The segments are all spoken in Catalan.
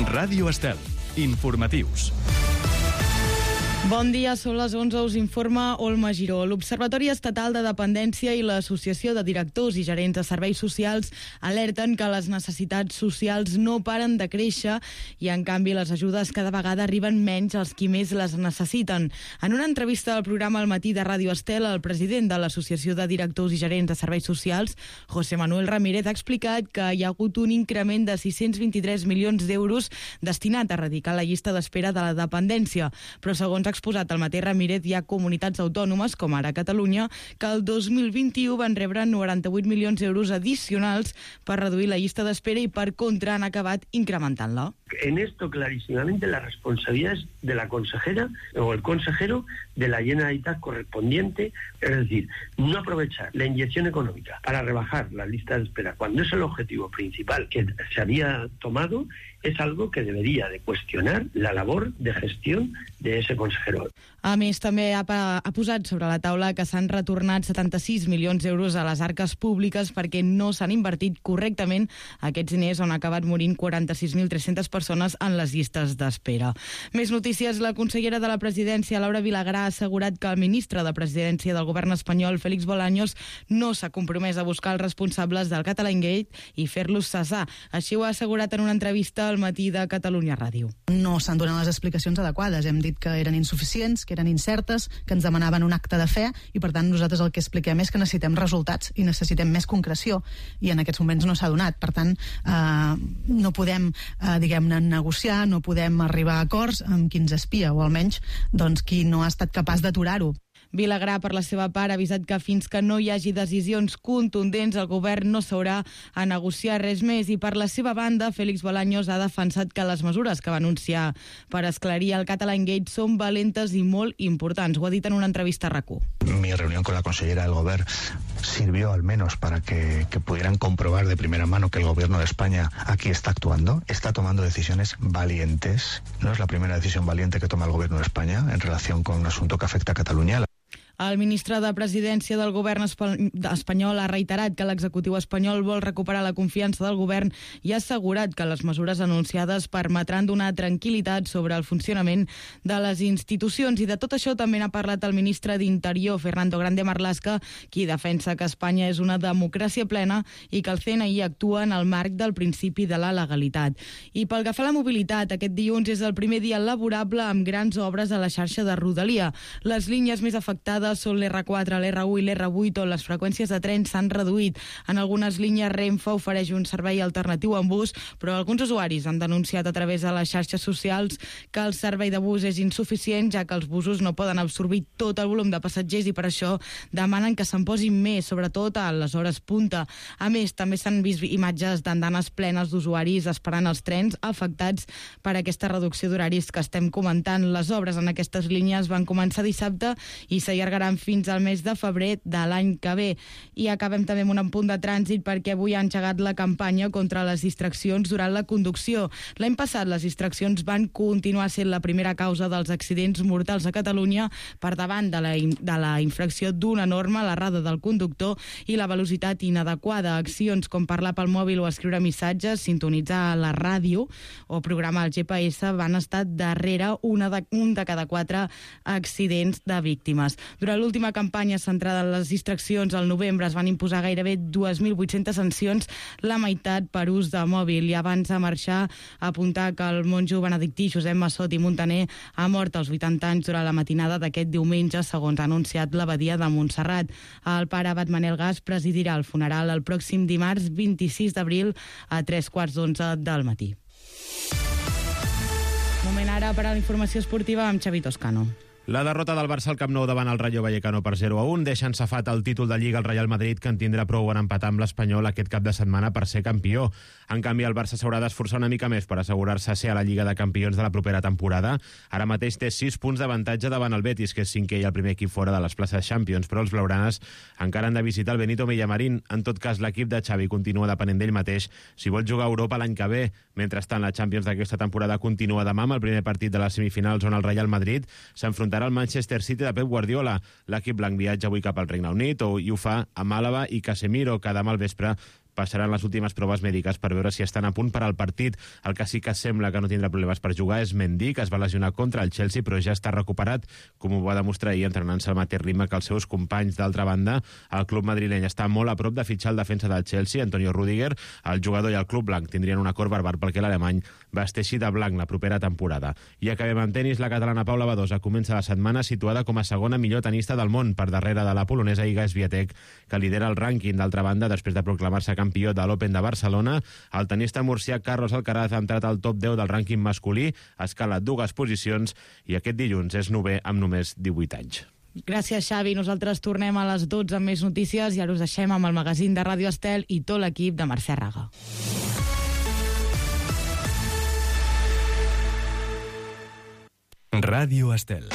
Ràdio Estel. Informatius. Bon dia, són les 11, us informa Olma Giró. L'Observatori Estatal de Dependència i l'Associació de Directors i Gerents de Serveis Socials alerten que les necessitats socials no paren de créixer i, en canvi, les ajudes cada vegada arriben menys als qui més les necessiten. En una entrevista al programa Al matí de Ràdio Estel, el president de l'Associació de Directors i Gerents de Serveis Socials, José Manuel Ramírez, ha explicat que hi ha hagut un increment de 623 milions d'euros destinat a erradicar la llista d'espera de la dependència, però segons ha exposat el mateix Ramírez, hi ha comunitats autònomes, com ara Catalunya, que el 2021 van rebre 98 milions d'euros addicionals per reduir la llista d'espera i, per contra, han acabat incrementant-la. En esto clarísimamente la responsabilidad es de la consejera o el consejero de la Generalitat correspondiente, es decir, no aprovechar la inyección económica para rebajar la lista de espera cuando es el objetivo principal que se había tomado, es algo que debería de cuestionar la labor de gestión de ese consejero. A més, també ha posat sobre la taula que s'han retornat 76 milions d'euros a les arques públiques perquè no s'han invertit correctament aquests diners, on han acabat morint 46.300 persones en les llistes d'espera. Més notícies. La consellera de la Presidència, Laura Vilagrà, ha assegurat que el ministre de Presidència del govern espanyol, Félix Bolaños, no s'ha compromès a buscar els responsables del Catalangate i fer-los cessar. Així ho ha assegurat en una entrevista al matí de Catalunya Ràdio. No s'han donat les explicacions adequades. Hem dit que eren insuficients, que eren incertes, que ens demanaven un acte de fe i, per tant, nosaltres el que expliquem és que necessitem resultats i necessitem més concreció, i en aquests moments no s'ha donat. Per tant, no podem, diguem-ne, negociar, no podem arribar a acords amb qui ens espia, o almenys qui no ha estat capaç d'aturar-ho. Vilagrà, per la seva part, ha avisat que fins que no hi hagi decisions contundents, el govern no s'haurà a negociar res més. I, per la seva banda, Félix Bolaños ha defensat que les mesures que va anunciar per esclarir el Catalangate són valentes i molt importants. Ho ha dit en una entrevista a RAC1. Mi reunión con la consellera del Gobierno sirvió al menos para que pudieran comprobar de primera mano que el Gobierno de España aquí está actuando, está tomando decisiones valientes. No es la primera decisión valiente que toma el Gobierno de España en relación con un asunto que afecta a Cataluña. El ministre de Presidència del govern espanyol ha reiterat que l'executiu espanyol vol recuperar la confiança del govern i ha assegurat que les mesures anunciades permetran donar tranquil·litat sobre el funcionament de les institucions. I de tot això també n'ha parlat el ministre d'Interior, Fernando Grande Marlaska, qui defensa que Espanya és una democràcia plena i que el CNI actua en el marc del principi de la legalitat. I pel que fa a la mobilitat, aquest dilluns és el primer dia laborable amb grans obres a la xarxa de Rodalia. Les línies més afectades són l'R4, l'R1 i l'R8, on les freqüències de tren s'han reduït. En algunes línies Renfe ofereix un servei alternatiu en bus, però alguns usuaris han denunciat a través de les xarxes socials que el servei de bus és insuficient, ja que els busos no poden absorbir tot el volum de passatgers i per això demanen que se'n posin més, sobretot a les hores punta. A més, també s'han vist imatges d'andanes plenes d'usuaris esperant els trens afectats per aquesta reducció d'horaris que estem comentant. Les obres en aquestes línies van començar dissabte i s'allargaran fins al mes de febrer de l'any que ve. I acabem també amb un punt de trànsit perquè avui ha engegat la campanya contra les distraccions durant la conducció. L'any passat les distraccions van continuar sent la primera causa dels accidents mortals a Catalunya, per davant de la infracció d'una norma, l'errada del conductor i la velocitat inadequada. Accions com parlar pel mòbil o escriure missatges, sintonitzar la ràdio o programar el GPS van estar darrere un de cada 4 accidents de víctimes. Durant l'última campanya centrada en les distraccions, al novembre es van imposar gairebé 2.800 sancions, la meitat per ús de mòbil. I abans de marxar, apuntar que el monjo benedictí Josep Massot i Muntaner ha mort als 80 anys durant la matinada d'aquest diumenge, segons ha anunciat l'abadia de Montserrat. El pare abat Manel Gas presidirà el funeral el pròxim dimarts 26 d'abril a 11:15 del matí. Moment ara per a la informació esportiva amb Xavi Toscano. La derrota del Barça al Camp Nou davant el Rayo Vallecano per 0-1 deixa ensafat el títol de Lliga al Real Madrid, que en tindrà prou en empatar amb l'Espanyol aquest cap de setmana per ser campió. En canvi, el Barça s'haurà d'esforçar una mica més per assegurar-se ser a la Lliga de Campions de la propera temporada. Ara mateix té 6 punts d'avantatge davant el Betis, que és cinquè i el primer equip fora de les places Champions, però els blaugranes encara han de visitar el Benito Villamarín. En tot cas, l'equip de Xavi continua depenent d'ell mateix si vol jugar a Europa l'any que ve. Mentrestant, la Champions d'aquesta temporada continua demà amb el primer partit de les semifinals, on el Real Madrid s'enfrontarà al Manchester City de Pep Guardiola. L'equip blanc viatja avui cap al Regne Unit i ho fa a Màlaga i Casemiro, que demà al vespre passaran les últimes proves mèdiques per veure si estan a punt per al partit. El que sí que sembla que no tindrà problemes per jugar és Mendy, que es va lesionar contra el Chelsea, però ja està recuperat, com ho va demostrar ahir entrenant-se al mateix ritme que els seus companys. D'altra banda, el club madrileny està molt a prop de fitxar el defensa del Chelsea, Antonio Rüdiger. El jugador i el club blanc tindrien un acord verbal perquè l'alemany vesteixi de blanc la propera temporada. I acabem amb tenis. La catalana Paula Badosa comença la setmana situada com a segona millor tenista del món, per darrere de la polonesa Iga Swiatek, que lidera el rànquing. D'altra banda, després de proclamar-se campió de l'Open de Barcelona, el tenista murcià Carlos Alcaraz ha entrat al top 10 del rànquing masculí, escala 2 posicions i aquest dilluns és 9è amb només 18 anys. Gràcies, Xavi. Nosaltres tornem a les 12 amb més notícies i ara us deixem amb el magazín de Ràdio Estel i tot l'equip de Mercè Raga. Ràdio Estel.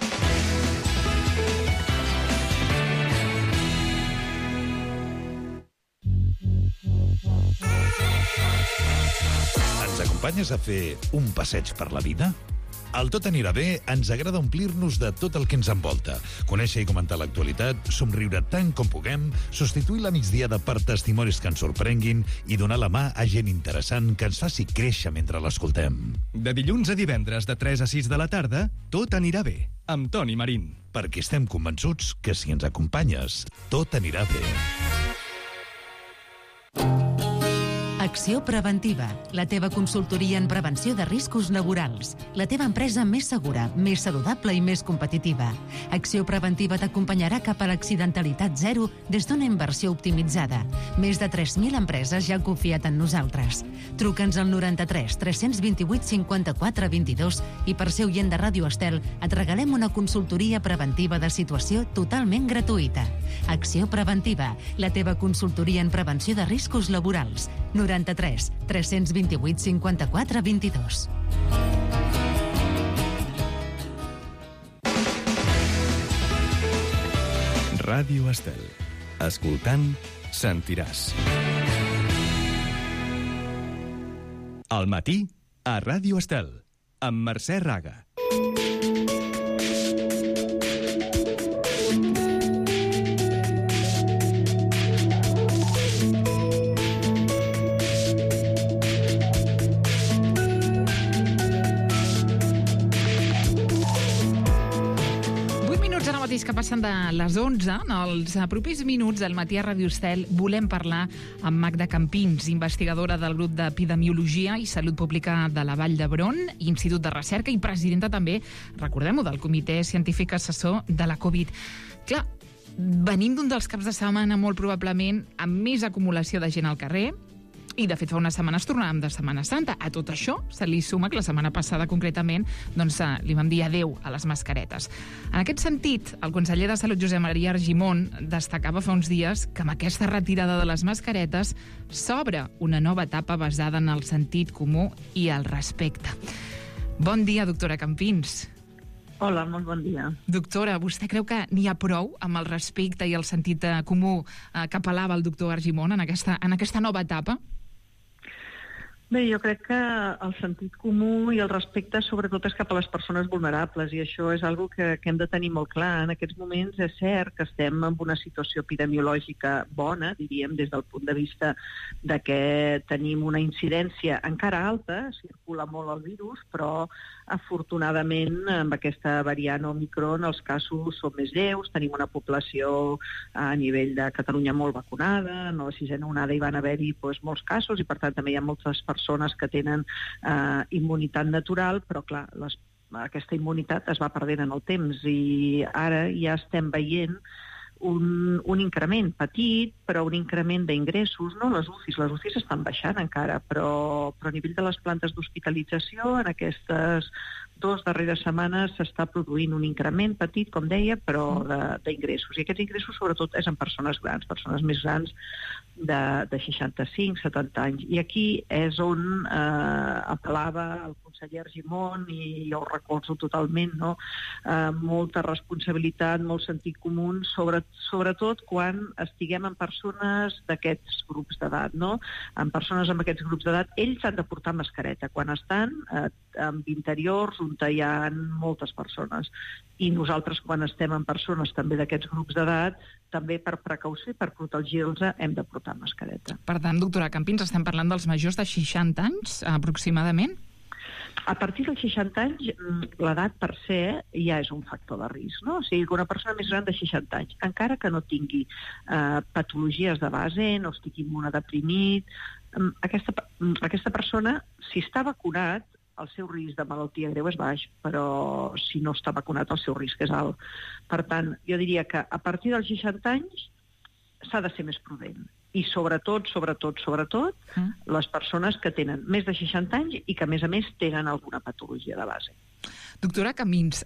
Ens acompanyes a fer un passeig per la vida? Al Tot anirà bé ens agrada omplir-nos de tot el que ens envolta, conèixer i comentar l'actualitat, somriure tant com puguem, substituir la migdiada per testimonis que ens sorprenguin i donar la mà a gent interessant que ens faci créixer mentre l'escoltem. De dilluns a divendres de 3 a 6 de la tarda, Tot anirà bé, amb Toni Marín. Perquè estem convençuts que si ens acompanyes, tot anirà bé. Acció Preventiva, la teva consultoria en prevenció de riscos laborals. La teva empresa més segura, més saludable i més competitiva. Acció Preventiva t'acompanyarà cap a l'accidentalitat zero des d'una inversió optimitzada. Més de 3.000 empreses ja han confiat en nosaltres. Truca'ns al 93 328 54 22 i per ser oient de Ràdio Estel et regalem una consultoria preventiva de situació totalment gratuïta. Acció Preventiva, la teva consultoria en prevenció de riscos laborals. 93 328 54 22. Ràdio Estel. Escoltant, sentiràs. Al matí, a Ràdio Estel, amb Mercè Raga. Que passen de les 11, en els propers minuts del matí a Ràdio Estel volem parlar amb Magda Campins, investigadora del grup d'Epidemiologia i Salut Pública de la Vall d'Hebron, Institut de Recerca i presidenta també, recordem-ho, del Comitè Científic Assessor de la Covid. Clar, venim d'un dels caps de setmana molt probablement amb més acumulació de gent al carrer, i, de fet, fa unes setmanes tornàvem de Setmana Santa. A tot això se li suma que la setmana passada, concretament, doncs, li vam dir adeu a les mascaretes. En aquest sentit, el conseller de Salut, Josep Maria Argimon, destacava fa uns dies que amb aquesta retirada de les mascaretes s'obre una nova etapa basada en el sentit comú i el respecte. Bon dia, doctora Campins. Hola, molt bon dia. Doctora, vostè creu que n'hi ha prou amb el respecte i el sentit comú que apel·lava el doctor Argimon en aquesta nova etapa? Bé, jo crec que el sentit comú i el respecte sobretot és cap a les persones vulnerables i això és algo que hem de tenir molt clar. En aquests moments és cert que estem en una situació epidemiològica bona, diríem, des del punt de vista de que tenim una incidència encara alta, circula molt el virus, però afortunadament amb aquesta variant Omicron els casos són més lleus, tenim una població a nivell de Catalunya molt vacunada, en la sisena onada hi van haver-hi molts casos i per tant també hi ha moltes persones que tenen immunitat natural, però clar, aquesta immunitat es va perdent en el temps i ara ja estem veient un increment petit, però un increment d'ingressos, no les UCIs estan baixant encara, però a nivell de les plantes d'hospitalització en aquestes 2 darreres setmanes s'està produint un increment petit, com deia, però d'ingressos. I aquests ingressos sobretot és en persones grans, persones més grans de 65, 70 anys. I aquí és on apel·lava el conseller Argimon, i jo ho recolzo totalment, no? Molta responsabilitat, molt sentit comú, sobretot quan estiguem en persones d'aquests grups d'edat, no? En persones amb aquests grups d'edat, ells han de portar mascareta. Quan estan amb interiors, un on hi ha moltes persones. I nosaltres, quan estem amb persones també d'aquests grups d'edat, també per precaució i per protegir-los hem de portar mascareta. Per tant, doctora Campins, estem parlant dels majors de 60 anys, aproximadament? A partir dels 60 anys, l'edat per se ja és un factor de risc, no? O sigui, que una persona més gran de 60 anys, encara que no tingui patologies de base, no estigui immunodeprimit, aquesta persona, si està vacunat, el seu risc de malaltia greu és baix, però si no està vacunat el seu risc és alt. Per tant, jo diria que a partir dels 60 anys s'ha de ser més prudent. I sobretot, les persones que tenen més de 60 anys i que, a més, tenen alguna patologia de base. Doctora Campins,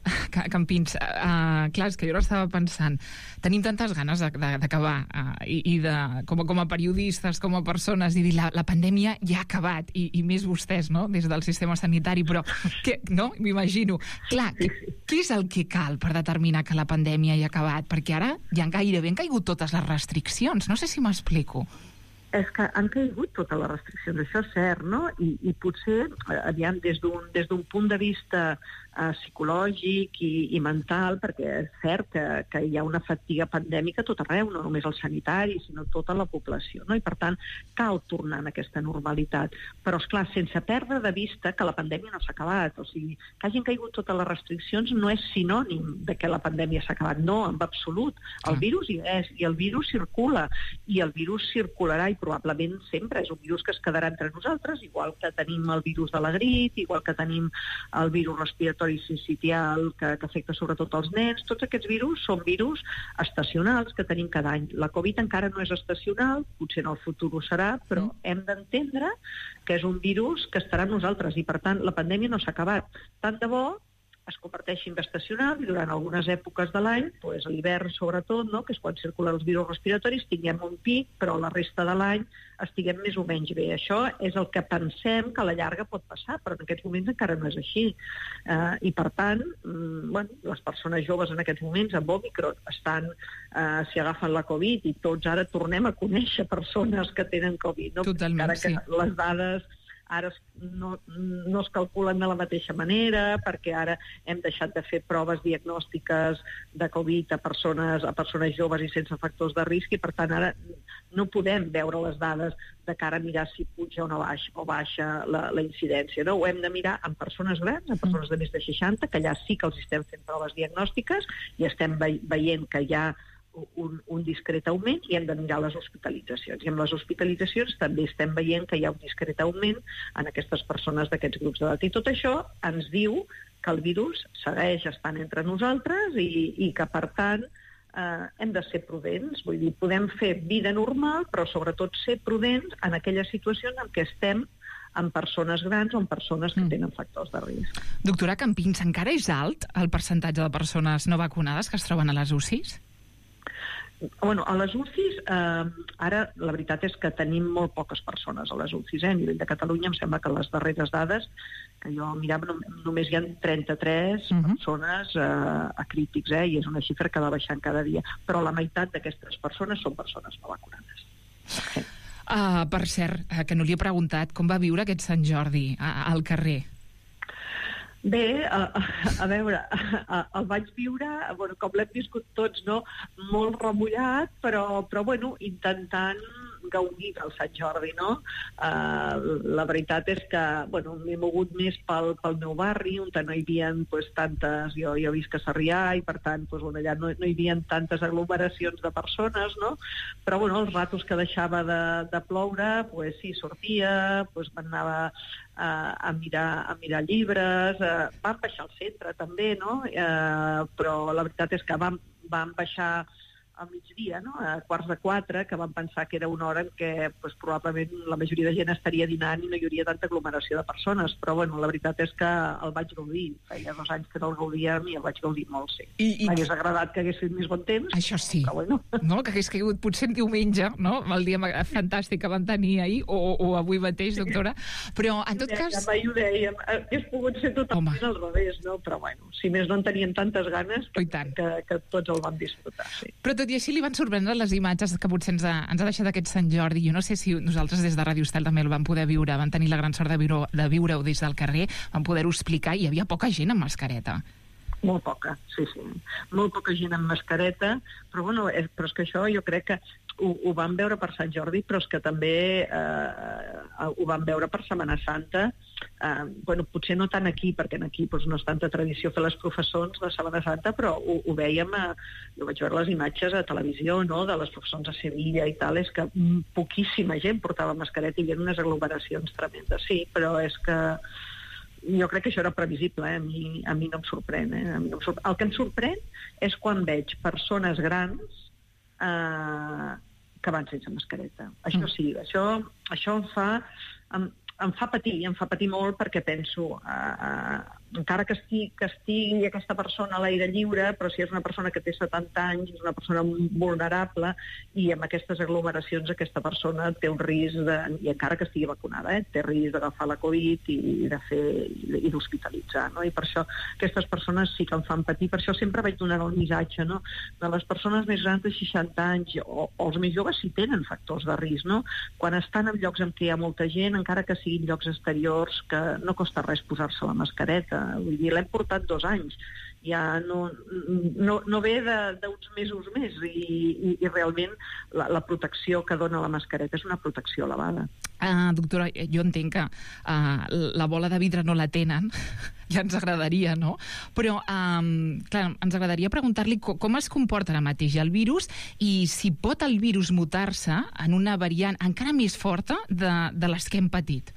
clar, és que jo ara estava pensant, tenim tantes ganes d'acabar i com a periodistes, com a persones, i dir, la pandèmia ja ha acabat, i més vostès, no?, des del sistema sanitari, però, no?, m'imagino. Clar, què és el que cal per determinar que la pandèmia ja ha acabat? Perquè ara ja gairebé han caigut totes les restriccions, no sé si m'explico. És que han caigut totes les restriccions, això és cert, no? I potser, aviam, des d'un punt de vista psicològic i mental, perquè és cert que hi ha una fatiga pandèmica tot arreu, no només els sanitaris, sinó tota la població, no? I per tant, cal tornar a aquesta normalitat. Però, esclar, sense perdre de vista que la pandèmia no s'ha acabat. O sigui, que hagin caigut totes les restriccions no és sinònim de que la pandèmia s'ha acabat. No, en absolut. El virus hi és, i el virus circula, i el virus circularà, i probablement sempre és un virus que es quedarà entre nosaltres, igual que tenim el virus de la grip, igual que tenim el virus respiratori sincitial que afecta sobretot els nens. Tots aquests virus són virus estacionals que tenim cada any. La Covid encara no és estacional, potser en el futur ho serà, però hem d'entendre que és un virus que estarà amb nosaltres i, per tant, la pandèmia no s'ha acabat. Tant de bo es converteixi en estacional i durant algunes èpoques de l'any, doncs a l'hivern sobretot, no?, que és quan circulen els virus respiratoris, tinguem un pic, però la resta de l'any estiguem més o menys bé. Això és el que pensem que a la llarga pot passar, però en aquests moments encara no és així. I per tant, les persones joves en aquests moments amb Òmicron estan, si agafen la Covid, i tots ara tornem a conèixer persones que tenen Covid, no? Totalment, sí. Les dades ara no es calculen de la mateixa manera, perquè ara hem deixat de fer proves diagnòstiques de Covid a persones joves i sense factors de risc, i per tant ara no podem veure les dades de cara a mirar si puja o baixa la incidència. No? Ho hem de mirar en persones grans, en persones de més de 60, que allà sí que els estem fent proves diagnòstiques i estem veient que hi ha un discret augment, i hem de mirar les hospitalitzacions. I amb les hospitalitzacions també estem veient que hi ha un discret augment en aquestes persones d'aquests grups d'edat. I tot això ens diu que el virus segueix estant entre nosaltres i que, per tant, hem de ser prudents. Vull dir, podem fer vida normal, però sobretot ser prudents en aquelles situacions en què estem amb persones grans o amb persones que tenen factors de risc. Doctora Campins, encara és alt el percentatge de persones no vacunades que es troben a les UCIs? Bueno, a les UCIs, ara la veritat és que tenim molt poques persones a les UCIs. A nivell de Catalunya em sembla que les darreres dades que jo mirava només hi ha 33 persones acrítics, i és una xifra que va baixant cada dia. Però la meitat d'aquestes persones són persones no vacunades. Per cert, que no li he preguntat, com va viure aquest Sant Jordi al carrer? Bé, a veure, el vaig viure, com l'hem viscut tots, no? Molt remullat, però intentant gaudir del Sant Jordi, no? La veritat és que, m'he mogut més pel meu barri, on no hi havia tantes... Jo visc a Sarrià i, per tant, allà no hi havia tantes aglomeracions de persones, no? Però, els ratos que deixava de ploure, sí, sortia, m'anava a mirar llibres, vam baixar al centre també, no? Però la veritat és que vam baixar al migdia, no? A 3:45, que vam pensar que era una hora en què probablement la majoria de gent estaria dinant i no hi hauria tanta aglomeració de persones, però la veritat és que el vaig gaudir. Feia 2 anys que no el gaudíem i el vaig gaudir molt, sí. M'hagués agradat que hagués fet més bon temps. Això sí. No, que hagués caigut potser diumenge, no? El dia fantàstic que vam tenir ahir, o avui mateix, doctora. Però, en tot cas... Mai ho dèiem. Hauria pogut ser totalment al revés, no? Però, si més no en teníem tantes ganes que tots el vam disfrutar, sí. Però, tot tot i així li van sorprendre les imatges que potser ens ha deixat aquest Sant Jordi. Jo no sé si nosaltres des de Ràdio Estel també el vam poder viure, vam tenir la gran sort de viure-ho des del carrer, vam poder-ho explicar, i hi havia poca gent amb mascareta. Molt poca, sí. Molt poca gent amb mascareta, però bueno, però és que això jo crec que ho vam veure per Sant Jordi, però és que també ho vam veure per Setmana Santa. Bueno, potser no tant aquí, perquè aquí no és tanta tradició fer les professons de Setmana Santa, però ho vèiem, jo vaig veure les imatges a televisió, no?, de les professons a Sevilla i tal, és que poquíssima gent portava mascareta i hi havia unes aglomeracions tremendes, sí, però és que jo crec que això era previsible, a mi no em sorprèn. El que em sorprèn és quan veig persones grans que van sense mascareta. Això sí, això em fa patir molt, perquè penso, encara que estigui aquesta persona a l'aire lliure, però si és una persona que té 70 anys, és una persona vulnerable, i amb aquestes aglomeracions aquesta persona té un risc, i encara que estigui vacunada, té risc d'agafar la Covid i d'hospitalitzar, no? I per això aquestes persones sí que em fan patir. Per això sempre vaig donar el missatge, no?, de les persones més grans de 60 anys o els més joves sí tenen factors de risc, no? Quan estan en llocs en què hi ha molta gent, encara que siguin llocs exteriors, que no costa res posar-se la mascareta. Vull dir, l'hem portat 2 anys, ja no ve d'uns mesos més, i realment la protecció que dona la mascareta és una protecció elevada. Doctora, jo entenc que la bola de vidre no la tenen, ja ens agradaria, no? Però, clar, ens agradaria preguntar-li com es comporta ara mateix el virus i si pot el virus mutar-se en una variant encara més forta de les que hem patit.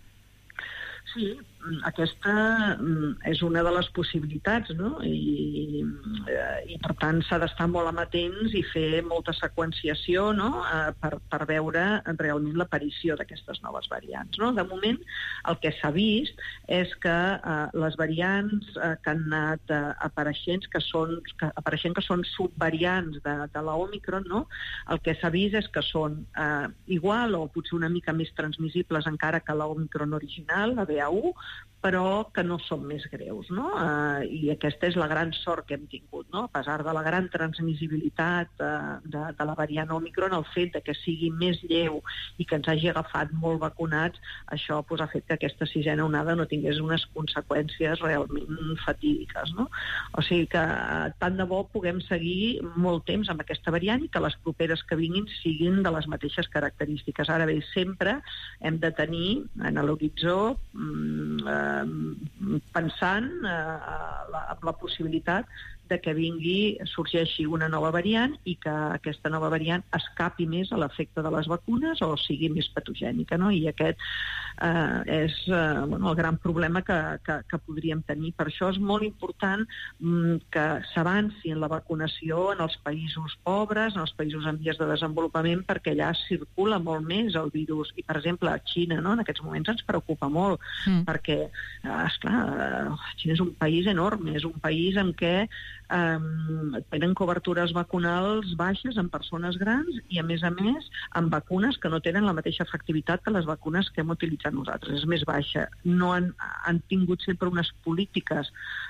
Sí, aquesta és una de les possibilitats, no? I per tant s'ha d'estar molt amatents i fer molta seqüenciació, no?, per veure realment l'aparició d'aquestes noves variants, no? De moment, el que s'ha vist és que les variants que han anat apareixent, que són subvariants de la Òmicron, no?, el que s'ha vist és que són igual o potser una mica més transmissibles encara que la Òmicron original, la BA1, però que no són més greus, no? I aquesta és la gran sort que hem tingut, no? A pesar de la gran transmissibilitat de la variant Òmicron, el fet de que sigui més lleu i que ens hagi agafat molt vacunats, això ha fet que aquesta 6a onada no tingués unes conseqüències realment fatídiques, no? O sigui que tant de bo puguem seguir molt temps amb aquesta variant i que les properes que vinguin siguin de les mateixes característiques. Ara bé, sempre hem de tenir en l'horitzó pensant en la possibilitat de que sorgeixi una nova variant i que aquesta nova variant escapi més a l'efecte de les vacunes o sigui més patogènica, no? I aquest és el gran problema que podríem tenir. Per això és molt important que s'avanci en la vacunació en els països pobres, en els països en vies de desenvolupament, perquè allà circula molt més el virus. I, per exemple, a Xina, no?, en aquests moments ens preocupa molt, perquè, esclar, Xina és un país enorme, és un país en què tenen cobertures vacunals baixes en persones grans i, a més, amb vacunes que no tenen la mateixa efectivitat que les vacunes que hem utilitzat nosaltres. És més baixa. No han tingut sempre unes polítiques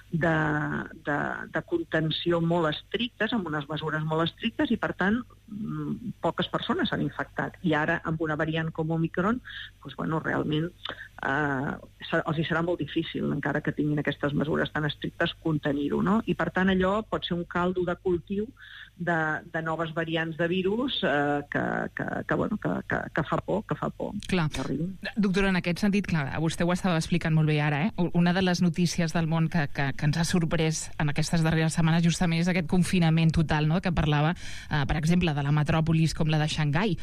de contenció molt estrictes, amb unes mesures molt estrictes, i, per tant, poques persones s'han infectat. I ara, amb una variant com Omicron, realment els hi serà molt difícil, encara que tinguin aquestes mesures tan estrictes, contenir-ho, no? I, per tant, allò pot ser un caldo de cultiu de noves variants de virus que fa por, Clar. Doctora, en aquest sentit, clar, vostè ho estava explicant molt bé ara, una de les notícies del món que ens ha sorprès en aquestes darreres setmanes justament és aquest confinament total, no?, que parlava, per exemple, de la metròpolis com la de Xangai.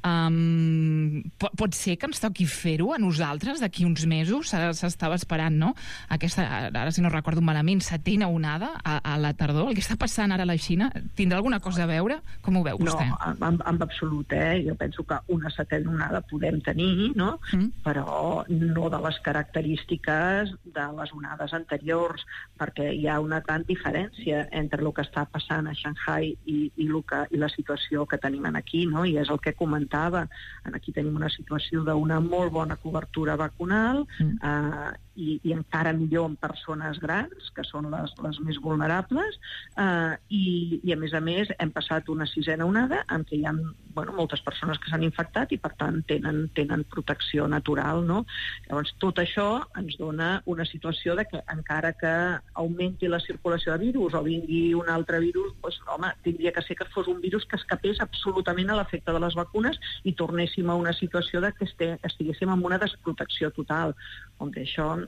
Pot ser que ens toqui fer-ho a nosaltres d'aquí uns mesos? S'estava esperant, no?, aquesta, ara si no recordo malament, 7a onada a la tardor. El que està passant ara a la Xina tindrà alguna cosa a veure? Com ho veu vostè? No, en absolut, Jo penso que una 7a onada podem tenir, no?, però no de les característiques de les onades anteriors, perquè hi ha una gran diferència entre el que està passant a Shanghai i la situació que tenim aquí, no?, i és el que comentava. Aquí tenim una situació d'una molt bona cobertura vacunal, i encara millor en persones grans, que són les més vulnerables, i a més hem passat una 6a onada en què hi ha moltes persones que s'han infectat i per tant tenen protecció natural, no? Llavors tot això ens dona una situació de que encara que augmenti la circulació de virus o vingui un altre virus, tindria que ser que fos un virus que escapés absolutament a l'efecte de les vacunes i tornéssim a una situació de que estiguéssim en una desprotecció total. Hombre, això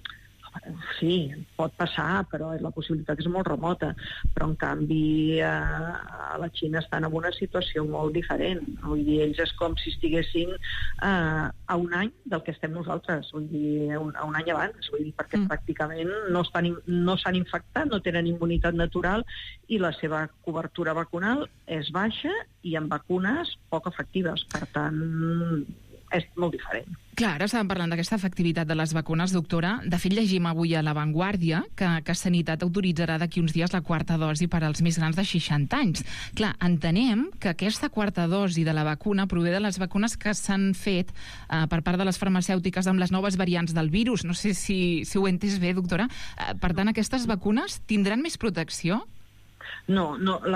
sí, pot passar, però la possibilitat és molt remota. Però, en canvi, a la Xina estan en una situació molt diferent. Vull dir, ells és com si estiguessin a un any del que estem nosaltres. Vull dir, a un any abans. Vull dir, perquè pràcticament no s'han infectat, no tenen immunitat natural i la seva cobertura vacunal és baixa i amb vacunes poc efectives. Per tant, és molt diferent. Clar, ara estàvem parlant d'aquesta efectivitat de les vacunes, doctora. De fet, llegim avui a La Vanguardia que Sanitat autoritzarà d'aquí uns dies la quarta dosi per als més grans de 60 anys. Clar, entenem que aquesta quarta dosi de la vacuna prové de les vacunes que s'han fet per part de les farmacèutiques amb les noves variants del virus. No sé si ho he entès bé, doctora. Per tant, aquestes vacunes tindran més protecció? No,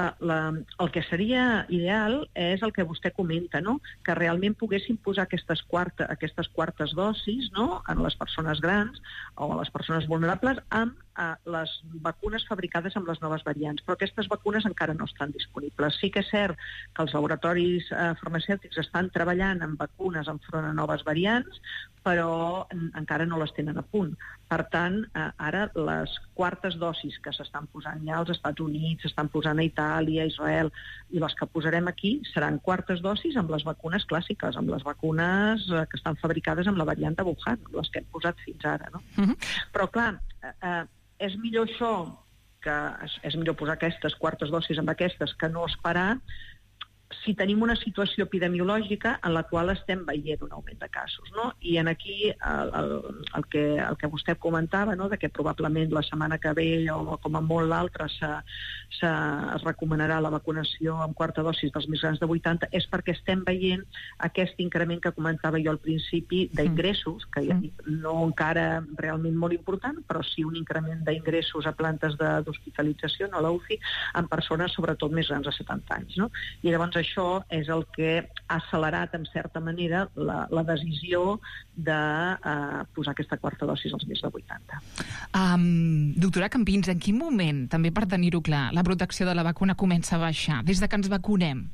el que seria ideal és el que vostè comenta, no? Que realment poguessin posar aquestes quartes dosis, no? En les persones grans o a les persones vulnerables amb les vacunes fabricades amb les noves variants, però aquestes vacunes encara no estan disponibles. Sí que és cert que els laboratoris farmacèutics estan treballant en vacunes enfront a noves variants, però encara no les tenen a punt. Per tant, ara les quartes dosis que s'estan posant ja als Estats Units, s'estan posant a Itàlia, a Israel, i les que posarem aquí seran quartes dosis amb les vacunes clàssiques, amb les vacunes que estan fabricades amb la variant de Wuhan, les que hem posat fins ara, no? Però, clar, és millor això, que és millor posar aquestes quartes dosis amb aquestes que no esperar, si tenim una situació epidemiològica en la qual estem veient un augment de casos, no? I aquí el que vostè comentava, no? De que probablement la setmana que ve o com a molt l'altra es recomanarà la vacunació amb quarta dosis dels més grans de 80, és perquè estem veient aquest increment que comentava jo al principi d'ingressos, que ja dic, no encara realment molt important, però sí un increment d'ingressos a plantes d'hospitalització, no a la UCI, en persones sobretot més grans de 70 anys, no? I llavors això és el que ha accelerat, en certa manera, la decisió de posar aquesta quarta dosis als més de 80. Doctora Campins, en quin moment, també per tenir-ho clar, la protecció de la vacuna comença a baixar? Des de que ens vacunem?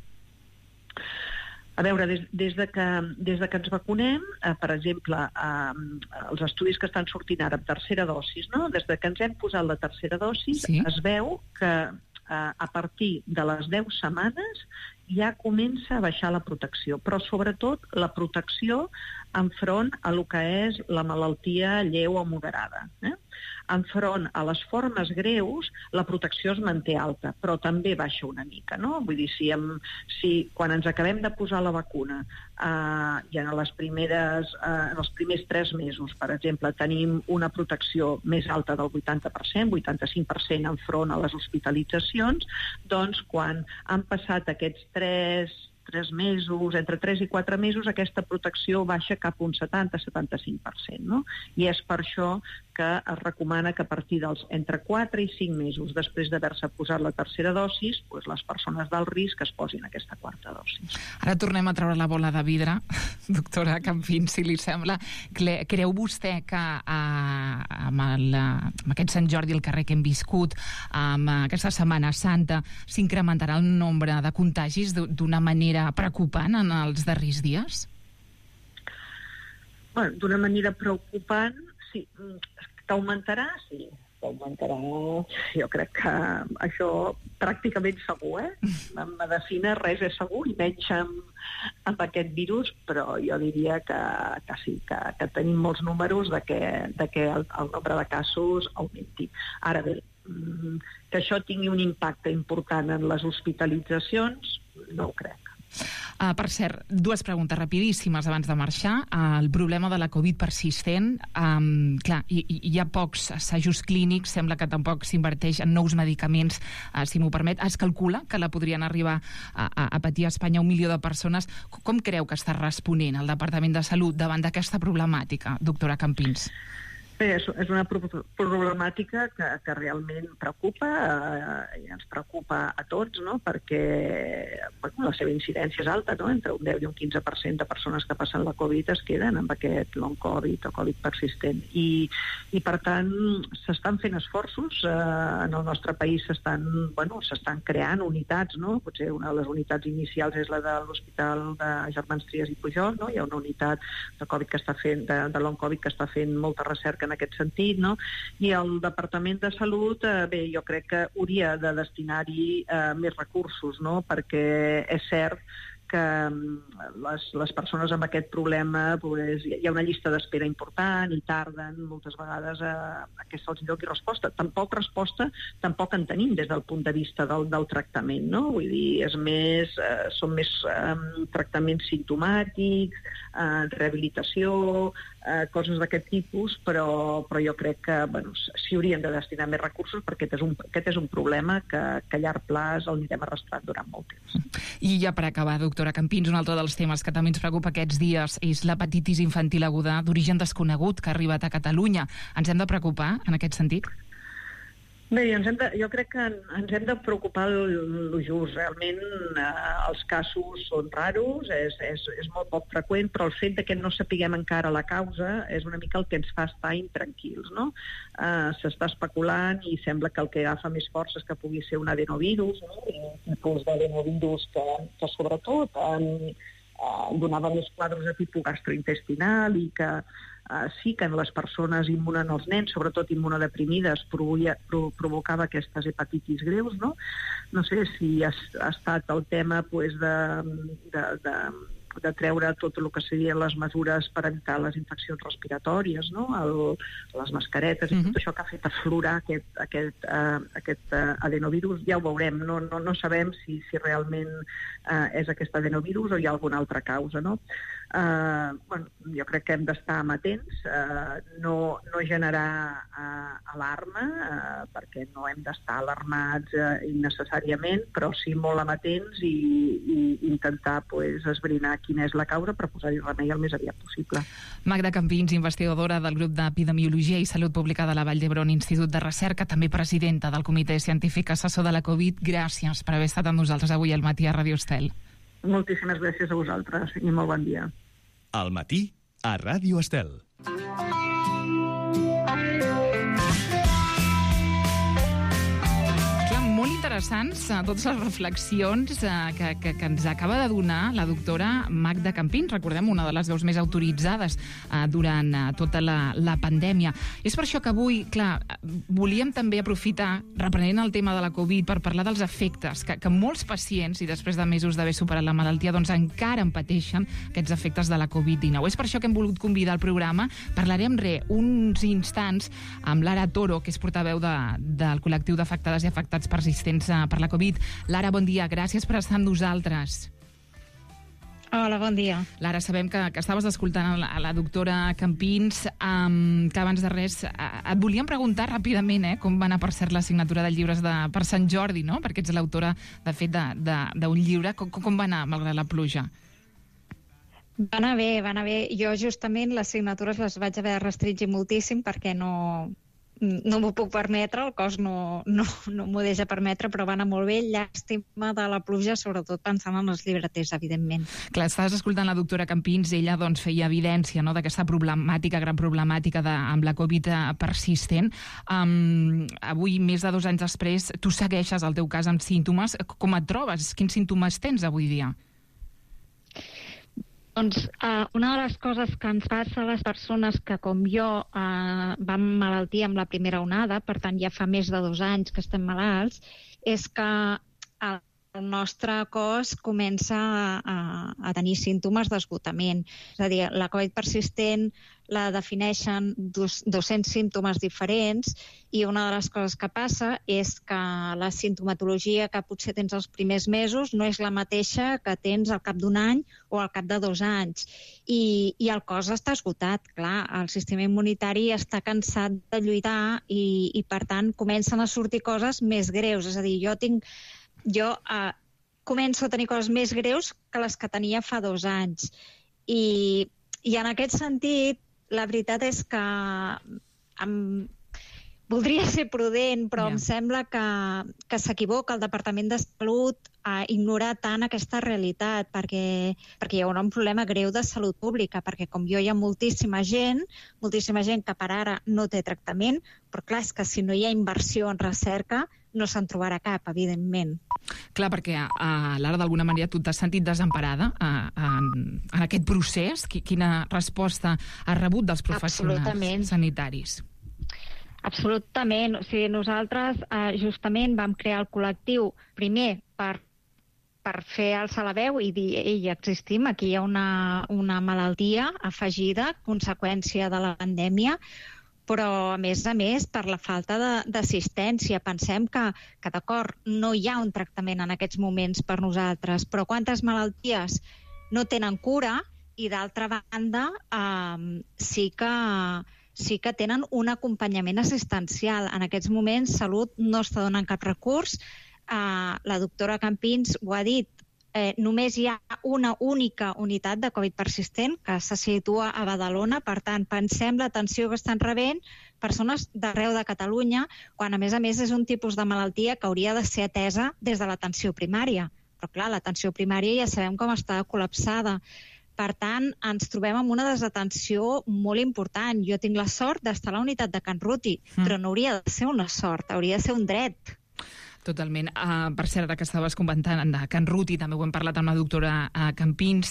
A veure, des de que ens vacunem, per exemple, els estudis que estan sortint ara amb tercera dosis, no? Des de que ens hem posat la tercera dosis, es veu que a partir de les 10 setmanes ja comença a baixar la protecció, però sobretot la protecció enfront a el que és la malaltia lleu o moderada. Enfront a les formes greus, la protecció es manté alta, però també baixa una mica, no? Vull dir, si quan ens acabem de posar la vacuna i en els primers 3 mesos, per exemple, tenim una protecció més alta del 80%, 85% enfront a les hospitalitzacions, doncs quan han passat aquests 3 mesos, entre 3 i 4 mesos, aquesta protecció baixa cap a un 70-75%, no? I és per això que es recomana que a partir dels entre 4 i 5 mesos després d'haver-se posat la tercera dosis, doncs les persones d'alt risc es posin aquesta quarta dosis. Ara tornem a treure la bola de vidre, doctora Campins, si li sembla. Creu vostè que amb aquest Sant Jordi al carrer que hem viscut, amb aquesta Setmana Santa, s'incrementarà el nombre de contagis d'una manera preocupant en els darrers dies? Bueno, d'una manera preocupant, sí. Que augmentarà? Sí, augmentarà. Jo crec que això pràcticament segur, En medicina res és segur, i menys amb aquest virus, però jo diria que sí, que tenim molts números de que el nombre de casos augmenti. Ara bé, que això tingui un impacte important en les hospitalitzacions, no ho crec. Per cert, 2 preguntes rapidíssimes abans de marxar. El problema de la Covid persistent, clar, hi ha pocs assajos clínics, sembla que tampoc s'inverteix en nous medicaments, si m'ho permet. Es calcula que la podrien arribar a patir a Espanya 1 milió de persones. Com creu que està responent el Departament de Salut davant d'aquesta problemàtica, doctora Campins? Bé, és una problemàtica que realment preocupa, i ens preocupa a tots, no? Perquè la seva incidència és alta, no? Entre un 10 i un 15% de persones que passen la Covid es queden amb aquest long Covid o Covid persistent. I per tant, s'estan fent esforços. En el nostre país s'estan creant unitats, no? Potser una de les unitats inicials és la de l'Hospital de Germans Trias i Pujol, no? Hi ha una unitat de Covid que està fent, de long Covid, que està fent molta recerca en aquest sentit, no? I el Departament de Salut, jo crec que hauria de destinar-hi més recursos, no? Perquè és cert que les persones amb aquest problema, hi ha una llista d'espera important i tarden moltes vegades a que se'ls doni resposta. Tampoc en tenim des del punt de vista del tractament, no? Vull dir, són més tractaments simptomàtics, rehabilitació, coses d'aquest tipus, però jo crec que s'hi haurien de destinar més recursos perquè aquest és un problema que a llarg plaç el anirem arrastrant durant molt temps. I ja per acabar, doctora Campins, un altre dels temes que també ens preocupa aquests dies és l'hepatitis infantil aguda d'origen desconegut que ha arribat a Catalunya. Ens hem de preocupar en aquest sentit? Bé, jo crec que ens hem de preocupar el just. Realment els casos són raros, és molt poc freqüent, però el fet de que no sapiguem encara la causa és una mica el que ens fa estar intranquils, no? S'està especulant i sembla que el que agafa més força és que pugui ser un adenovirus, no? Un tipus d'adenovirus que sobretot donava més quadres de tipus gastrointestinal i que sí que en les persones immunes, els nens, sobretot immunodeprimides, provocava aquestes hepatitis greus, no? No sé si ha estat el tema de treure tot el que serien les mesures per evitar les infeccions respiratòries, no? Les mascaretes i tot això que ha fet aflorar aquest adenovirus. Ja ho veurem, no sabem si realment és aquest adenovirus o hi ha alguna altra causa, no? Jo crec que hem d'estar amatents, no generar alarma, perquè no hem d'estar alarmats innecessàriament, però sí molt amatents i intentar esbrinar quina és la causa per posar-hi remei el més aviat possible. Magda Campins, investigadora del grup d'Epidemiologia i Salut Pública de la Vall d'Hebron, Institut de Recerca, també presidenta del Comitè Científic Assessor de la Covid. Gràcies per haver estat amb nosaltres avui al matí a Ràdio Estel. Moltíssimes gràcies a vosaltres i molt bon dia. Al matí a Ràdio Estel. Molt interessants totes les reflexions que ens acaba de donar la doctora Magda Campins, recordem, una de les veus més autoritzades durant tota la pandèmia. És per això que avui, clar, volíem també aprofitar, reprenent el tema de la Covid, per parlar dels efectes que molts pacients, i després de mesos d'haver superat la malaltia, doncs encara en pateixen aquests efectes de la Covid-19. És per això que hem volgut convidar al programa. Parlarem uns instants amb Lara Toro, que és portaveu del col·lectiu d'afectades i afectats persistents per la Covid. Lara, bon dia, gràcies per estar amb nosaltres. Hola, bon dia. Lara, sabem que estaves escoltant a la doctora Campins, que abans de res et volíem preguntar ràpidament com va anar, per cert, la signatura de llibres per Sant Jordi, no? Perquè ets l'autora, de fet, d'un llibre. Com va anar, malgrat la pluja? Va anar bé. Jo, justament, les signatures les vaig haver de restringir moltíssim perquè no m'ho puc permetre, el cos no m'ho deixa permetre, però va anar molt bé. Llàstima de la pluja, sobretot pensant en els llibreters, evidentment. Clar, estaves escoltant la doctora Campins, ella doncs feia evidència d'aquesta gran problemàtica amb la Covid persistent. Avui, més de 2 anys després, tu segueixes el teu cas amb símptomes. Com et trobes? Quins símptomes tens avui dia? Doncs una de les coses que ens passa a les persones que, com jo, vam malaltir amb la primera onada, per tant ja fa més de 2 anys que estem malalts, és que el nostre cos comença a tenir símptomes d'esgotament. És a dir, la Covid persistent la defineixen 200 símptomes diferents i una de les coses que passa és que la simptomatologia que potser tens els primers mesos no és la mateixa que tens al cap d'un any o al cap de 2 anys. I el cos està esgotat, clar. El sistema immunitari està cansat de lluitar i per tant, comencen a sortir coses més greus. És a dir, jo començo a tenir coses més greus que les que tenia fa 2 anys. I en aquest sentit, la veritat és que voldria ser prudent, però em sembla que s'equivoca el Departament de Salut a ignorar tant aquesta realitat, perquè hi haurà un problema greu de salut pública, perquè com jo hi ha moltíssima gent que per ara no té tractament, però clar, és que si no hi ha inversió en recerca, no se'n trobarà cap, evidentment. Clar, perquè Lara, d'alguna manera, tu t'has sentit desemparada en aquest procés? Quina resposta has rebut dels professionals sanitaris? Absolutament. O sigui, nosaltres justament vam crear el col·lectiu primer per fer alçar la veu i dir, ei, existim, aquí hi ha una malaltia afegida, conseqüència de la pandèmia, però, a més, per la falta d'assistència. Pensem que d'acord, no hi ha un tractament en aquests moments per nosaltres, però quantes malalties no tenen cura i, d'altra banda, sí que tenen un acompanyament assistencial. En aquests moments, Salut no està donant cap recurs. La doctora Campins ho ha dit, només hi ha una única unitat de Covid persistent que se situa a Badalona. Per tant, pensem l'atenció que estan rebent persones d'arreu de Catalunya, quan a més és un tipus de malaltia que hauria de ser atesa des de l'atenció primària. Però clar, l'atenció primària ja sabem com està col·lapsada. Per tant, ens trobem amb una desatenció molt important. Jo tinc la sort d'estar a la unitat de Can Ruti, però no hauria de ser una sort, hauria de ser un dret. Totalment. Per cert, que estaves comentant de Can Ruti, també ho hem parlat amb la doctora Campins,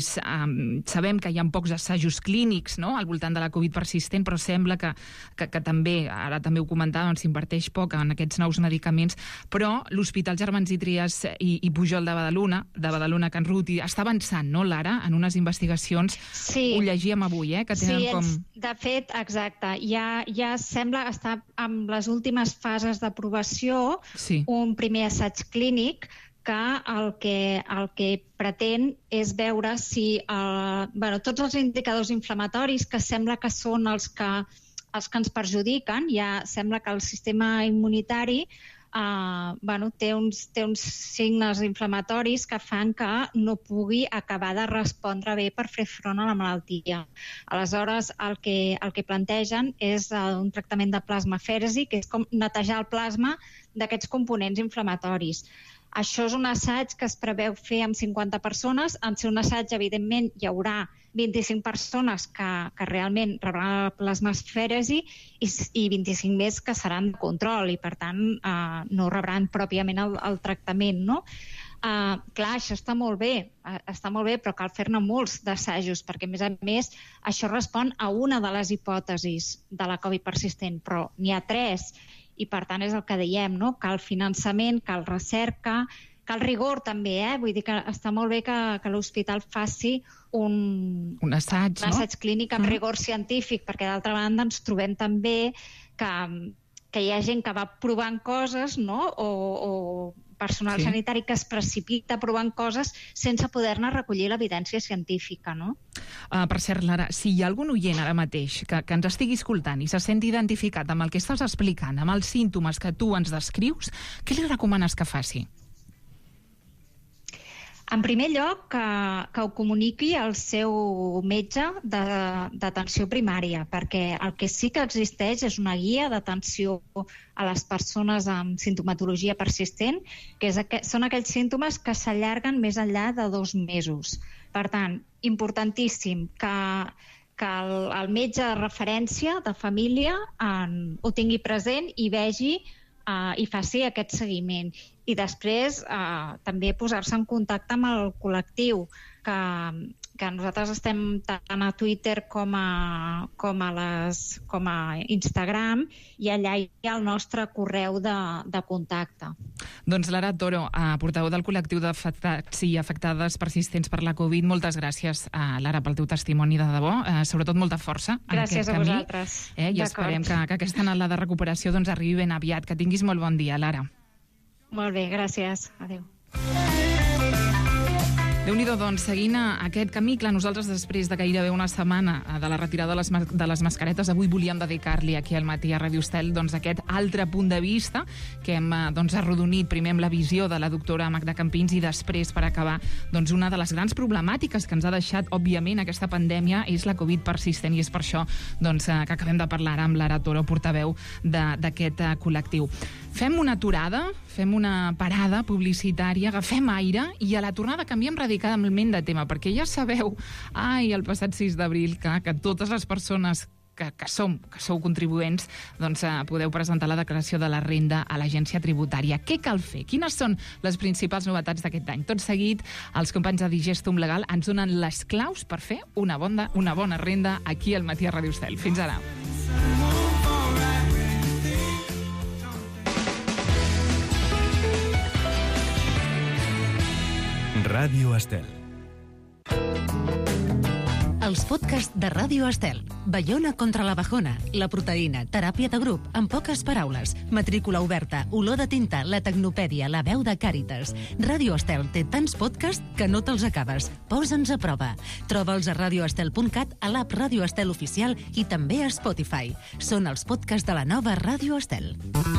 sabem que hi ha pocs assajos clínics, no?, al voltant de la Covid persistent, però sembla que també, ara també ho comentàvem, s'inverteix poc en aquests nous medicaments, però l'Hospital Germans i Trias i Pujol de Badalona, Can Ruti, està avançant, no, Lara, en unes investigacions, ho llegíem avui, que tenen com... De fet, exacte, ja sembla estar amb les últimes fases d'aprovació, un primer assaig clínic que el que pretén és veure si tots els indicadors inflamatoris, que sembla que són els que ens perjudiquen, ja sembla que el sistema immunitari té uns signes inflamatoris que fan que no pugui acabar de respondre bé per fer front a la malaltia. Aleshores, el que plantegen és un tractament de plasmafèresi, que és com netejar el plasma d'aquests components inflamatoris. Això és un assaig que es preveu fer amb 50 persones. En ser un assaig, evidentment, hi haurà 25 persones que realment rebran la plasmafèresi i 25 més que seran de control i, per tant, no rebran pròpiament el tractament, no? Clar, això està molt bé, però cal fer-ne molts d'assajos, perquè, a més, això respon a una de les hipòtesis de la Covid persistent, però n'hi ha 3, i, per tant, és el que dèiem, no? Cal finançament, cal recerca, cal rigor també, vull dir que està molt bé que l'hospital faci un assaig clínic amb rigor científic, perquè d'altra banda ens trobem també que hi ha gent que va provant coses, no?, o personal sanitari que es precipita provant coses sense poder-ne recollir l'evidència científica, no? Per cert, Lara, si hi ha algun oient ara mateix que ens estigui escoltant i se senti identificat amb el que estàs explicant, amb els símptomes que tu ens descrius, què li recomanes que faci? En primer lloc, que ho comuniqui al seu metge d'atenció primària, perquè el que sí que existeix és una guia d'atenció a les persones amb simptomatologia persistent, que són aquells símptomes que s'allarguen més enllà de 2 mesos. Per tant, importantíssim que el metge de referència de família ho tingui present i vegi i faci aquest seguiment. I després també posar-se en contacte amb el col·lectiu, que nosaltres estem tant a Twitter com a Instagram, i allà hi ha el nostre correu de contacte. Doncs Lara Toro, portaveu del col·lectiu d'afectats i afectades persistents per la Covid, moltes gràcies, Lara, pel teu testimoni, de debò. Sobretot molta força en aquest camí. Gràcies a vosaltres. I esperem que aquesta anada de recuperació arribi ben aviat. Que tinguis molt bon dia, Lara. Molt bé, gràcies. Adéu. Déu-n'hi-do, doncs, seguint aquest camí, clar, nosaltres després de gairebé una setmana de la retirada de les mascaretes, avui volíem dedicar-li aquí al matí a Ràdio Estel doncs, aquest altre punt de vista que hem doncs, arrodonit primer amb la visió de la doctora Magda Campins i després, per acabar, doncs, una de les grans problemàtiques que ens ha deixat, òbviament, aquesta pandèmia és la Covid persistent i és per això doncs, que acabem de parlar amb l'Ara Toro, portaveu d'aquest col·lectiu. Fem una aturada, fem una parada publicitària, agafem aire i a la tornada canviem radicalment de tema, perquè ja sabeu, el passat 6 d'abril, que totes les persones que sou contribuents, doncs podeu presentar la declaració de la renda a l'Agència Tributària. Què cal fer? Quines són les principals novetats d'aquest any? Tot seguit, els companys de Digestum Legal ens donen les claus per fer una bona renda aquí al matí a Ràdio Estel. Fins ara. Ràdio Estel. Els podcasts de Ràdio Estel. Baiona contra la bajona, la proteïna, teràpia de grup, en poques paraules, matrícula oberta, olor de tinta, la tecnopèdia, la veu de Càritas. Ràdio Estel té tants podcasts que no te'ls acabes. Posa'ns a prova. Troba'ls a radioestel.cat, a l'app Ràdio Estel Oficial i també a Spotify. Són els podcasts de la nova Ràdio Estel.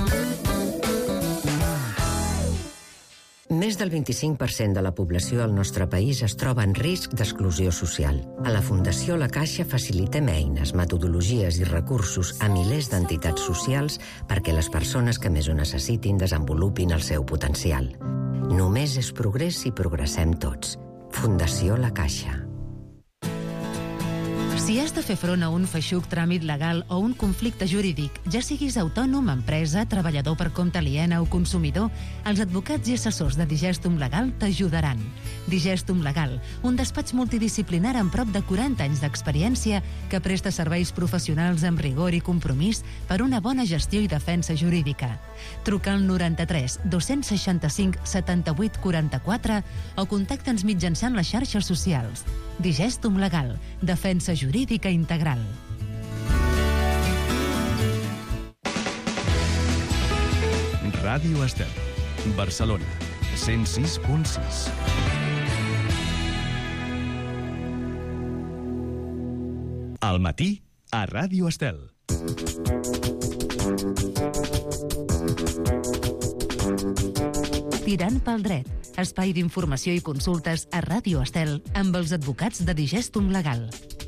Més del 25% de la població del nostre país es troba en risc d'exclusió social. A la Fundació La Caixa facilitem eines, metodologies i recursos a milers d'entitats socials perquè les persones que més ho necessitin desenvolupin el seu potencial. Només és progrés si progressem tots. Fundació La Caixa. Si has de fer front a un feixuc tràmit legal o un conflicte jurídic, ja siguis autònom, empresa, treballador per compte aliena o consumidor, els advocats i assessors de Digestum Legal t'ajudaran. Digestum Legal, un despatx multidisciplinar amb prop de 40 anys d'experiència que presta serveis professionals amb rigor i compromís per una bona gestió i defensa jurídica. Truca al 93 265 78 44 o contacta'ns mitjançant les xarxes socials. Digestum Legal, defensa jurídica integral. Ràdio Estel, Barcelona, 106.6. Al matí, a Ràdio Estel. Tirant pel dret, espai d'informació i consultes a Ràdio Estel amb els advocats de Digestum Legal.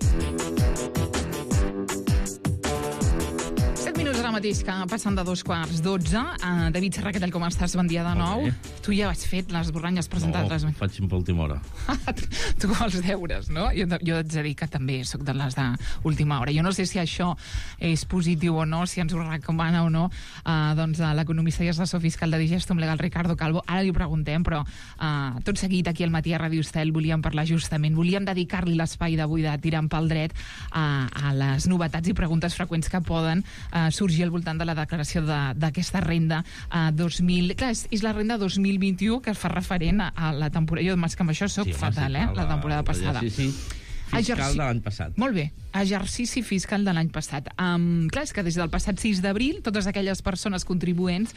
7 minuts ara mateix, que passen de 2:15. David Serra, què tal, com estàs? Bon dia de nou. Tu ja has fet les borranyes presentades. No, faig sempre a última hora. Tu els deures, no? Jo ets a dir que també soc de les d'última hora. Jo no sé si això és positiu o no, si ens ho recomana o no, doncs l'economista i assessor fiscal de Digestum Legal, Ricardo Calvo. Ara li ho preguntem, però tot seguit aquí al matí a Ràdio Estel volíem parlar justament, volíem dedicar-li l'espai d'avui de Tirant pel dret a les novetats i preguntes freqüents que poden sorgir al voltant de la declaració d'aquesta renda 2000. Clar, és la renda 2021 que es fa referent a la temporada. Jo, més que amb això soc fatal, la temporada passada. Fiscal de l'any passat. Molt bé, exercici fiscal de l'any passat. Clar, és que des del passat 6 d'abril totes aquelles persones contribuents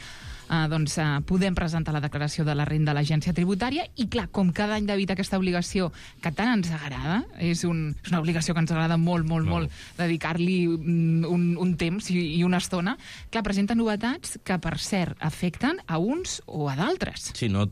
podem presentar la declaració de la renda a l'Agència Tributària i, clar, com cada any, David, aquesta obligació que tant ens agrada, és una obligació que ens agrada molt dedicar-li un temps i una estona, clar, presenta novetats que, per cert, afecten a uns o a d'altres. Sí, no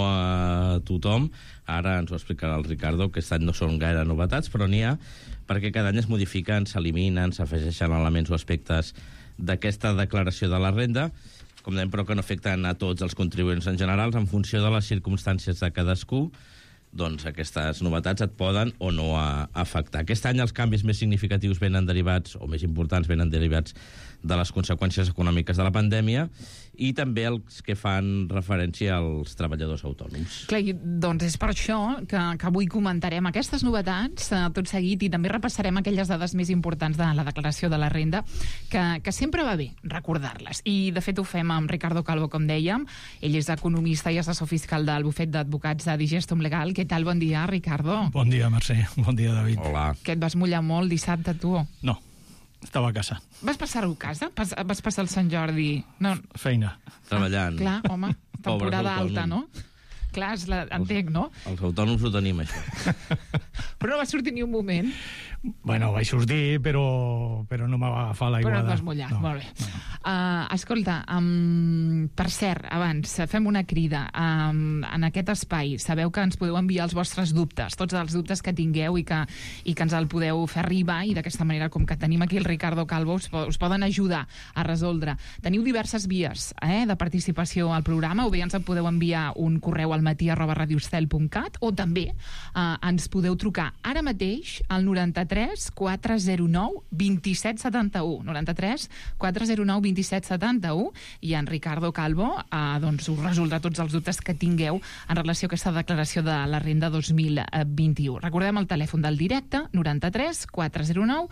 a tothom. Ara ens ho explicarà el Ricardo, que aquest any no són gaire novetats, però n'hi ha, perquè cada any es modifiquen, s'eliminen, s'afegeixen elements o aspectes d'aquesta declaració de la renda, com dèiem, però que no afecten a tots els contribuents en general. En funció de les circumstàncies de cadascú, doncs aquestes novetats et poden o no afectar. Aquest any els canvis més significatius venen derivats, o més importants venen derivats de les conseqüències econòmiques de la pandèmia i també els que fan referència als treballadors autònoms. Clar, doncs és per això que avui comentarem aquestes novetats tot seguit i també repassarem aquelles dades més importants de la declaració de la renda que sempre va bé recordar-les. I de fet ho fem amb Ricardo Calvo, com dèiem. Ell és economista i assessor fiscal del bufet d'advocats de Digestum Legal. Què tal? Bon dia, Ricardo. Bon dia, Mercè. Bon dia, David. Hola. Que et vas mullar molt dissabte, tu? No. Estava a casa. Vas passar-ho a casa? Vas passar el Sant Jordi? No. Feina. Treballant. Clar, home, temporada alta, no? Clar, entenc, no? Els autònoms ho tenim, això. Però no va sortir ni un moment. Bueno, vaig sortir, però no m'ha agafat l'aigua. Però et vas mullar, molt bé. Escolta, per cert, abans, fem una crida. En aquest espai, sabeu que ens podeu enviar els vostres dubtes, tots els dubtes que tingueu i que ens el podeu fer arribar, i d'aquesta manera, com que tenim aquí el Ricardo Calvo, us poden ajudar a resoldre. Teniu diverses vies de participació al programa, o bé ens en podeu enviar un correu al matí@radioestel.cat, o també ens podeu trucar ara mateix al 93 409 2771. 93 409 2771, i en Ricardo Calvo us resoldrà tots els dubtes que tingueu en relació a aquesta declaració de la renda 2021. Recordem el telèfon del directe, 93 409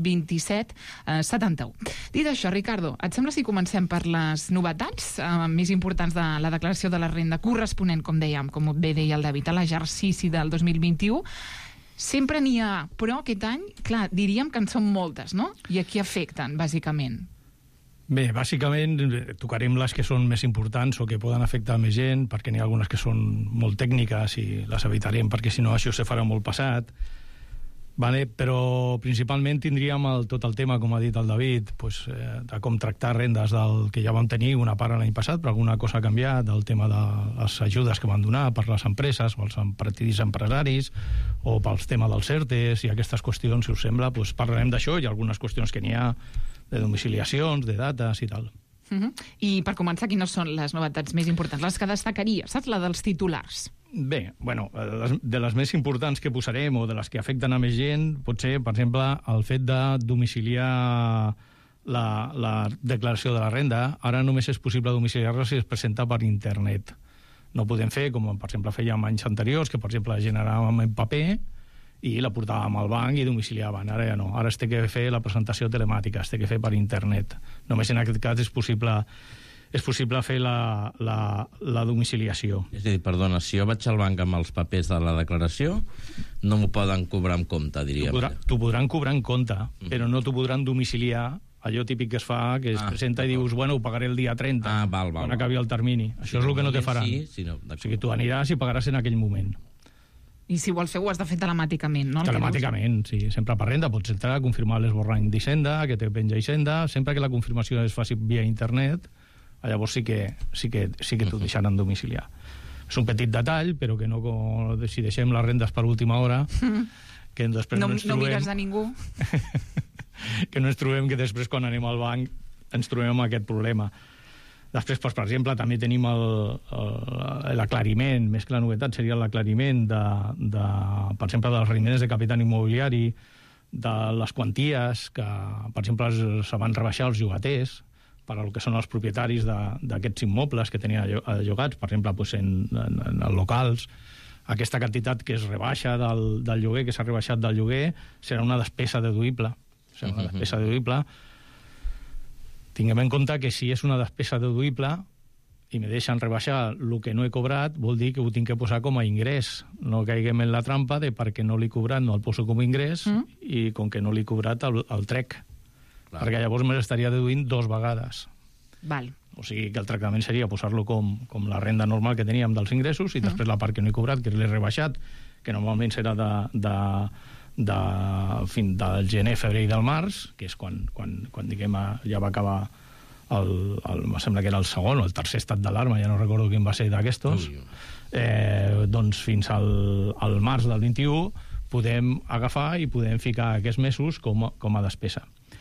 2771. Dit això, Ricardo, et sembla si comencem per les novetats més importants de la declaració de la renda corresponent, com dèiem, com bé deia el David, a l'exercici del 2021? Sempre n'hi ha, però aquest any, clar, diríem que en són moltes, no? I a qui afecten, bàsicament? Bé, bàsicament tocarem les que són més importants o que poden afectar més gent, perquè n'hi ha algunes que són molt tècniques i les evitarem, perquè si no això se farà molt passat. Vale, però principalment tindríem tot el tema, com ha dit el David, de com tractar rendes del que ja vam tenir una part l'any passat, però alguna cosa ha canviat, del tema de les ajudes que van donar per les empreses o els petits empresaris, o pels temes dels ERTEs i aquestes qüestions, si us sembla, parlarem d'això, i algunes qüestions que n'hi ha de domiciliacions, de dates i tal. I per començar, quines són les novetats més importants? Les que destacaria, saps? La dels titulars. Bé, bueno, de les més importants que posarem, o de les que afecten a més gent, pot ser, per exemple, el fet de domiciliar la declaració de la renda. Ara només és possible domiciliar-la si es presenta per internet. No podem fer, com per exemple fèiem anys anteriors, que per exemple la generàvem en paper i la portàvem al banc i domiciliaven. Ara ja no. Ara es té que fer la presentació telemàtica, es té que fer per internet. Només en aquest cas és possible fer la domiciliació. És a dir, perdona, si jo vaig al banc amb els papers de la declaració, no m'ho poden cobrar en compte, diríem. T'ho podran cobrar en compte, però no t'ho podran domiciliar, allò típic que es fa, que es presenta i dius, bueno, ho pagaré el dia 30, quan acabi el termini. Això és el que no te faran. O sigui, tu aniràs i pagaràs en aquell moment. I si vols fer, ho has de fer telemàticament, no? Telemàticament, sí. Sempre per renda. Pots entrar, confirmar l'esborrany d'Hisenda, que te penja Hisenda, sempre que la confirmació es faci via internet, llavors sí que t'ho deixaran domiciliar. És un petit detall, però que no, si deixem les rendes per última hora, que després no ens trobem... No mires a ningú. Que no ens trobem que després, quan anem al banc, ens trobem amb aquest problema. Després, per exemple, també tenim l'aclariment, més que la novetat seria l'aclariment per exemple, dels rendiments de capital immobiliari, de les quanties que, per exemple, se van rebaixar els llogaters per al que són els propietaris d'aquests immobles que tenien llogats, per exemple, en locals. Aquesta quantitat que es rebaixa del lloguer, que s'ha rebaixat del lloguer, serà una despesa deduïble. Serà una despesa deduïble. Tinguem en compte que si és una despesa deduïble i me deixen rebaixar el que no he cobrat, vol dir que ho tinc que posar com a ingrés. No caiguem en la trampa de perquè no l'he cobrat, no el poso com a ingrés, i com que no l'he cobrat el trec. Clar. Perquè llavors me l'estaria deduint 2 vegades. Val. O sigui que el tractament seria posar-lo com la renda normal que teníem dels ingressos, i després la part que no he cobrat, que l'he rebaixat, que normalment serà del gener, febrer i del març, que és quan diguem, ja va acabar em sembla que era el segon o el tercer estat d'alarma, ja no recordo quin va ser d'aquestos, doncs fins al març del 21 podem agafar i podem ficar aquests mesos com a despesa.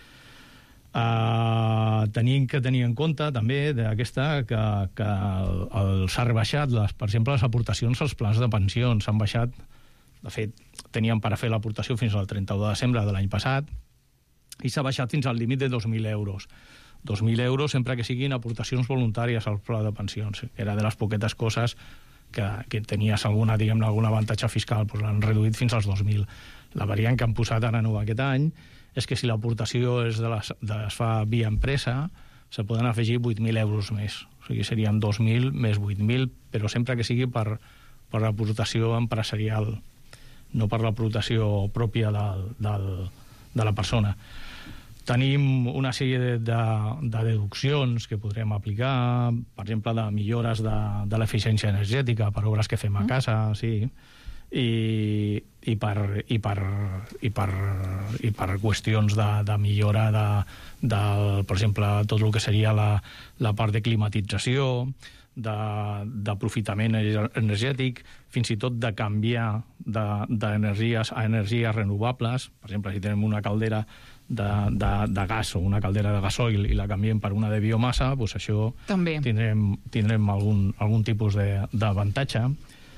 Tenim que tenir en compte també d'aquesta que s'ha rebaixat, per exemple, les aportacions als plans de pensions s'han baixat. De fet, teníem per a fer l'aportació fins al 31 de desembre de l'any passat i s'ha baixat fins al límit de 2.000 euros. 2.000 euros sempre que siguin aportacions voluntàries al pla de pensions. Era de les poquetes coses que tenies algun avantatge fiscal, doncs l'han reduït fins als 2.000. La variant que han posat ara nou aquest any és que si l'aportació es fa via empresa, se poden afegir 8.000 euros més. O sigui, serien 2.000 més 8.000, però sempre que sigui per l'aportació empresarial, no per l'aportació pròpia de la persona. Tenim una sèrie de deduccions que podrem aplicar, per exemple, de millores de l'eficiència energètica per obres que fem a casa, sí, i per qüestions de millora per exemple, tot el que seria la part de climatització, d'aprofitament energètic, fins i tot de canviar d'energies a energies renovables. Per exemple, si tenim una caldera de gas o una caldera de gasoil i la canviem per una de biomassa, doncs això també tindrem algun tipus d'avantatge.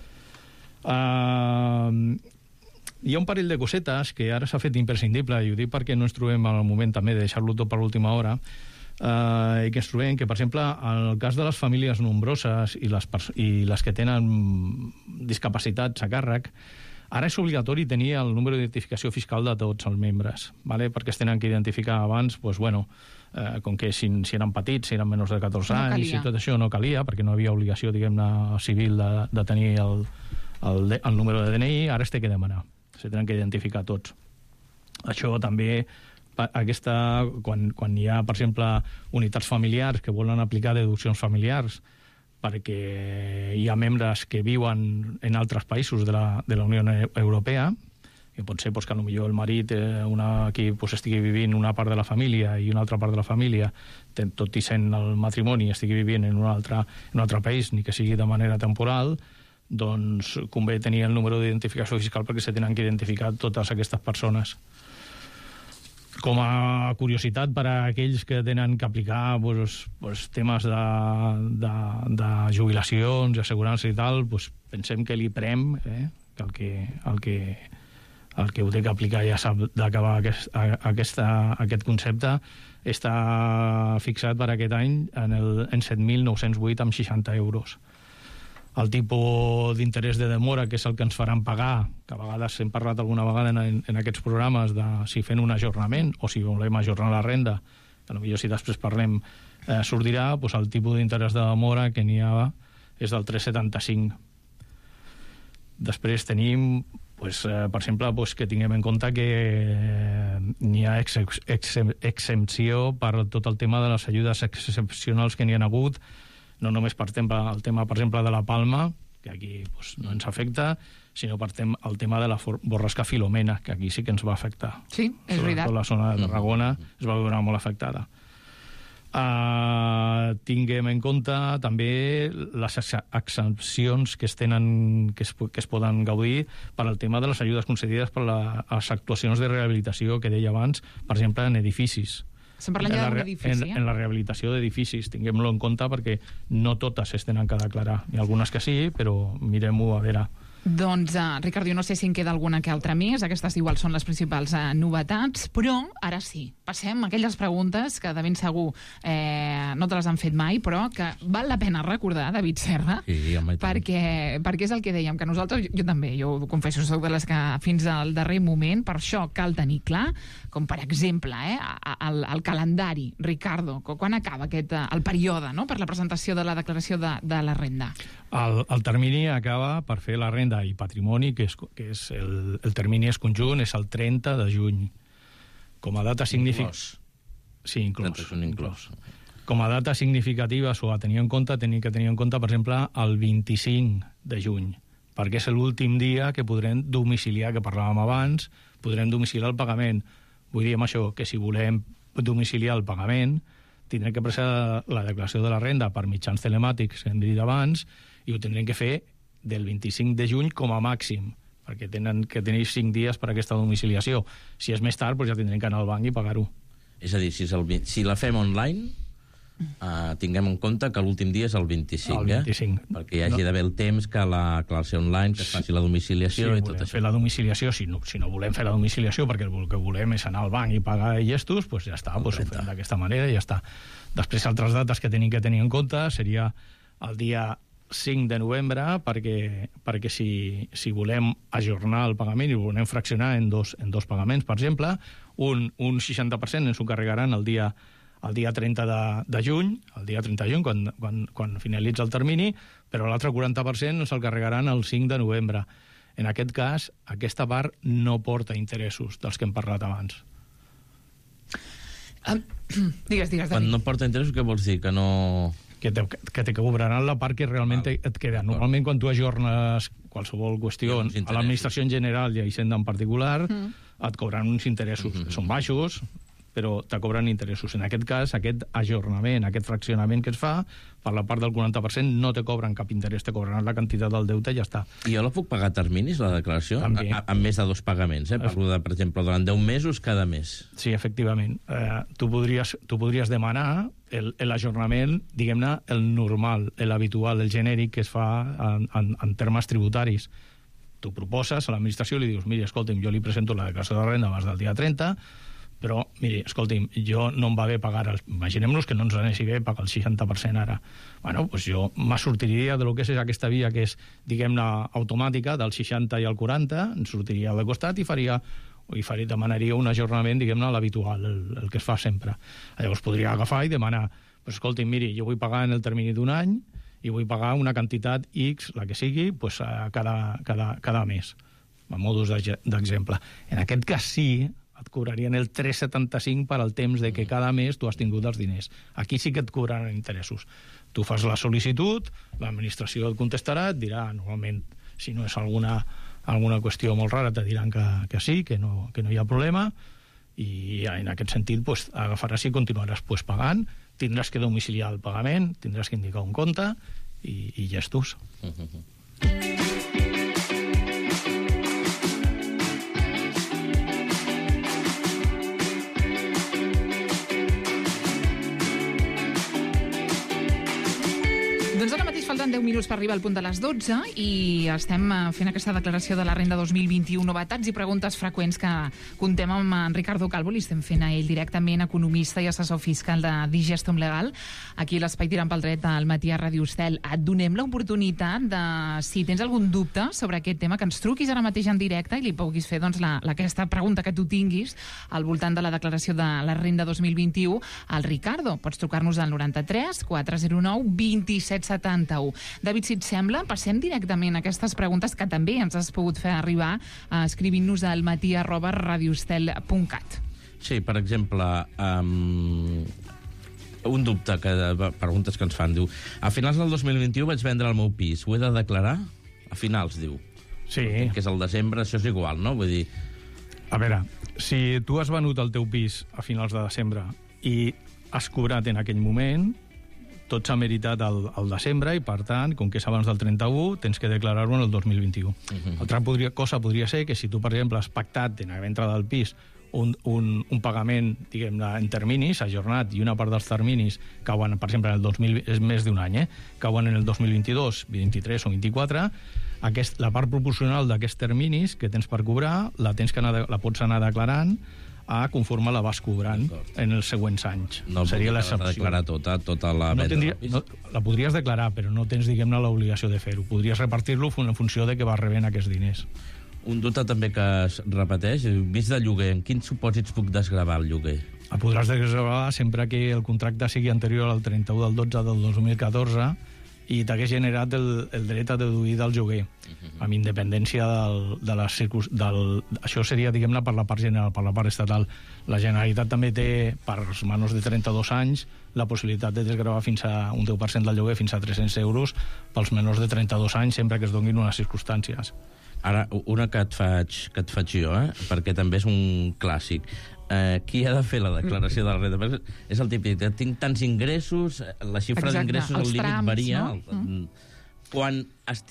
Hi ha un parell de cosetes que ara s'ha fet imprescindible, i ho dic perquè no ens trobem al moment també de deixar-lo tot per l'última hora, i que ens trobem que, per exemple, en el cas de les famílies nombroses i les que tenen discapacitats a càrrec, ara és obligatori tenir el número d'identificació fiscal de tots els membres, ¿vale? Perquè es tenen que identificar abans, doncs, bueno, com que si eren petits, si eren menors de 14 anys, i tot això no calia, perquè no havia obligació, diguem-ne, civil de tenir el número de DNI, ara es té que demanar. Se tenen que identificar tots. Això també, quan hi ha, per exemple, unitats familiars que volen aplicar deduccions familiars perquè hi ha membres que viuen en altres països de la Unió Europea, que pot ser que potser el marit aquí estigui vivint una part de la família i una altra part de la família, tot i sent el matrimoni, estigui vivint en un altre país, ni que sigui de manera temporal, doncs convé tenir el número d'identificació fiscal perquè se tenen que identificar totes aquestes persones. Com a curiositat per a aquells que tenen que aplicar temes de jubilacions i assegurances i tal, pensem que l'IPREM, que el que ho té que aplicar ja sap d'acabar aquest concepte, està fixat per aquest any en 7.908,60 euros. El tipus d'interès de demora, que és el que ens faran pagar, que a vegades hem parlat alguna vegada en aquests programes de si fem un ajornament o si volem ajornar la renda, que potser si després parlem sortirà, el tipus d'interès de demora que n'hi ha és del 3,75. Després tenim, per exemple, que tinguem en compte que n'hi ha exempció per tot el tema de les ajudes excepcionals que n'hi ha hagut, no només per el tema, per exemple, de la palma, que aquí no ens afecta, sinó per el tema de la borrasca Filomena, que aquí sí que ens va afectar. Sí, és veritat. Sobretot la zona de Tarragona es va veure molt afectada. Tinguem en compte també les exempcions que es poden gaudir per al tema de les ajudes concedides per les actuacions de rehabilitació que deia abans, per exemple, en edificis. Estem parlant ja d'un edifici, en la rehabilitació d'edificis, tinguem-lo en compte perquè no totes es tenen que declarar. Hi ha algunes que sí, però mirem-ho a veure. Doncs, Ricard, jo no sé si en queda alguna que altra més, aquestes igual són les principals novetats, però ara sí, passem a aquelles preguntes que de ben segur no te les han fet mai, però que val la pena recordar, David Serra, perquè és el que dèiem, que nosaltres, jo també, jo ho confesso, soc de les que fins al darrer moment, per això cal tenir clar, com per exemple, el calendari, Ricardo, quan acaba el període per la presentació de la declaració de la renda? El termini acaba per fer la renda i patrimoni, que és el termini és conjunt, és el 30 de juny. Com a data significativa... Sí, inclòs. Com a data significativa o a tenir en compte, per exemple, el 25 de juny, perquè és l'últim dia que podrem domiciliar, que parlàvem abans, podrem domiciliar el pagament. Vull dir amb això que si volem domiciliar el pagament, tindrem que presentar la declaració de la renda per mitjans telemàtics, que hem dit abans, i ho tindrem que fer del 25 de juny com a màxim, perquè tenen que tenir 5 dies per a aquesta domiciliació. Si és més tard, doncs ja tindrem que anar al banc i pagar-ho. És a dir, si la fem online, tinguem en compte que l'últim dia és el 25, el 25. Perquè hi hagi d'haver el temps que la declaració online, que es faci la domiciliació i tot això. Fer la domiciliació, si no volem fer la domiciliació perquè el que volem és anar al banc i pagar llestos, doncs ja està, ho fem d'aquesta manera i ja està. Després, altres dates que tenim que tenir en compte seria el dia 5 de novembre, perquè si volem ajornar el pagament i ho volem fraccionar en dos pagaments, per exemple, un 60% ens ho carregaran el dia 30 de juny, quan finalitza el termini, però l'altre 40% ens el carregaran el 5 de novembre. En aquest cas, aquesta part no porta interessos dels que hem parlat abans. Digues, Quan David. no porta interessos, què vols dir? Que no... Que te cobraran la part que realment et queda. Normalment, quan tu ajornes qualsevol qüestió a l'administració en general i a Hisenda en particular, et cobran uns interessos. Són baixos, però te cobren interessos. En aquest cas, aquest ajornament, aquest fraccionament que es fa, per la part del 40% no te cobren cap interès, te cobraran la quantitat del deute i ja està. I jo la puc pagar a terminis, la declaració? Amb més de 2 pagaments, Parlo de, per exemple, durant 10 mesos cada mes. Sí, efectivament. Tu podries demanar l'ajornament, diguem-ne, el normal, l'habitual, el genèric que es fa en termes tributaris. Tu proposes a l'administració i li dius, miri, escolti'm, jo li presento la declaració de renda abans del dia 30, però, miri, escolti'm, jo no em va bé pagar... Imaginem-nos que no ens anés bé pagar el 60% ara. Bueno, doncs jo me sortiria de lo que és aquesta via que és, diguem-ne, automàtica, del 60 i al 40, em sortiria de costat i demanaria un ajornament, diguem-ne, l'habitual, el que es fa sempre. Llavors podria agafar i demanar, pues, escolti'm, miri, jo vull pagar en el termini d'un any i vull pagar una quantitat X, la que sigui, pues, cada mes, a modus d'exemple. En aquest cas sí, et cobrarien el 3,75 per al temps de que cada mes tu has tingut els diners. Aquí sí que et cobraran interessos. Tu fas la sol·licitud, l'administració et contestarà, et dirà, normalment, si no és alguna qüestió molt rara, te diran que sí, que no hi ha problema, i en aquest sentit pues, agafaràs i continuaràs pues, pagant, tindràs que domiciliar el pagament, tindràs que indicar un compte i gestos. Doncs ara mateix falten 10 minuts per arribar al punt de les 12 i estem fent aquesta declaració de la renda 2021, novetats i preguntes freqüents que contem amb en Ricardo Calvo, li estem fent a ell directament, economista i assessor fiscal de Digestum Legal, aquí a l'Espai Tirant pel Dret al matí a Ràdio Estel. Et donem l'oportunitat de, si tens algun dubte sobre aquest tema, que ens truquis ara mateix en directe i li puguis fer doncs, aquesta pregunta que tu tinguis al voltant de la declaració de la renda 2021 al Ricardo. Pots trucar-nos al 93 409 27 71. David, si et sembla, passem directament a aquestes preguntes que també ens has pogut fer arribar escrivint-nos al matí@radioestel.cat. Sí, per exemple, un dubte, preguntes que ens fan, diu, a finals del 2021 vaig vendre el meu pis, ho he de declarar? A finals, diu. Sí. Que és el desembre, això és igual, no? Vull dir... A veure, si tu has venut el teu pis a finals de desembre i has cobrat en aquell moment, tot s'ha meritat al desembre i, per tant, com que és abans del 31, tens que declarar-ho en el 2021. Altra cosa podria ser que si tu, per exemple, has pactat en la venda del pis un pagament, diguem-ne, en terminis, ajornat, i una part dels terminis cauen, per exemple, en el 2000, és més d'un any, cauen en el 2022, 23 o 24, la part proporcional d'aquests terminis que tens per cobrar la pots anar declarant conforme la vas cobrant en els següents anys. No seria l'excepció. Declarar tota la venda. La podries declarar, però no tens, diguem-ne, l'obligació de fer-ho. Podries repartir-lo en funció de que vas rebent aquests diners. Un dubte també que es repeteix, vist de lloguer, en quins supòsits puc desgravar el lloguer? El podràs desgravar sempre que el contracte sigui anterior al 31 del 12 del 2014 i t'hagués generat el dret a deduir del lloguer, amb independència de les circumstàncies. Això seria, diguem-ne, per la part general, per la part estatal. La Generalitat també té, per als menors de 32 anys, la possibilitat de desgravar fins a un 10% del lloguer, fins a 300 euros, pels menors de 32 anys, sempre que es donin unes circumstàncies. Ara, una que et faig jo, perquè també és un clàssic. Qui ha de fer la declaració de la renda? És el típic, tinc tants ingressos, la xifra d'ingressos, el límit varia. Quan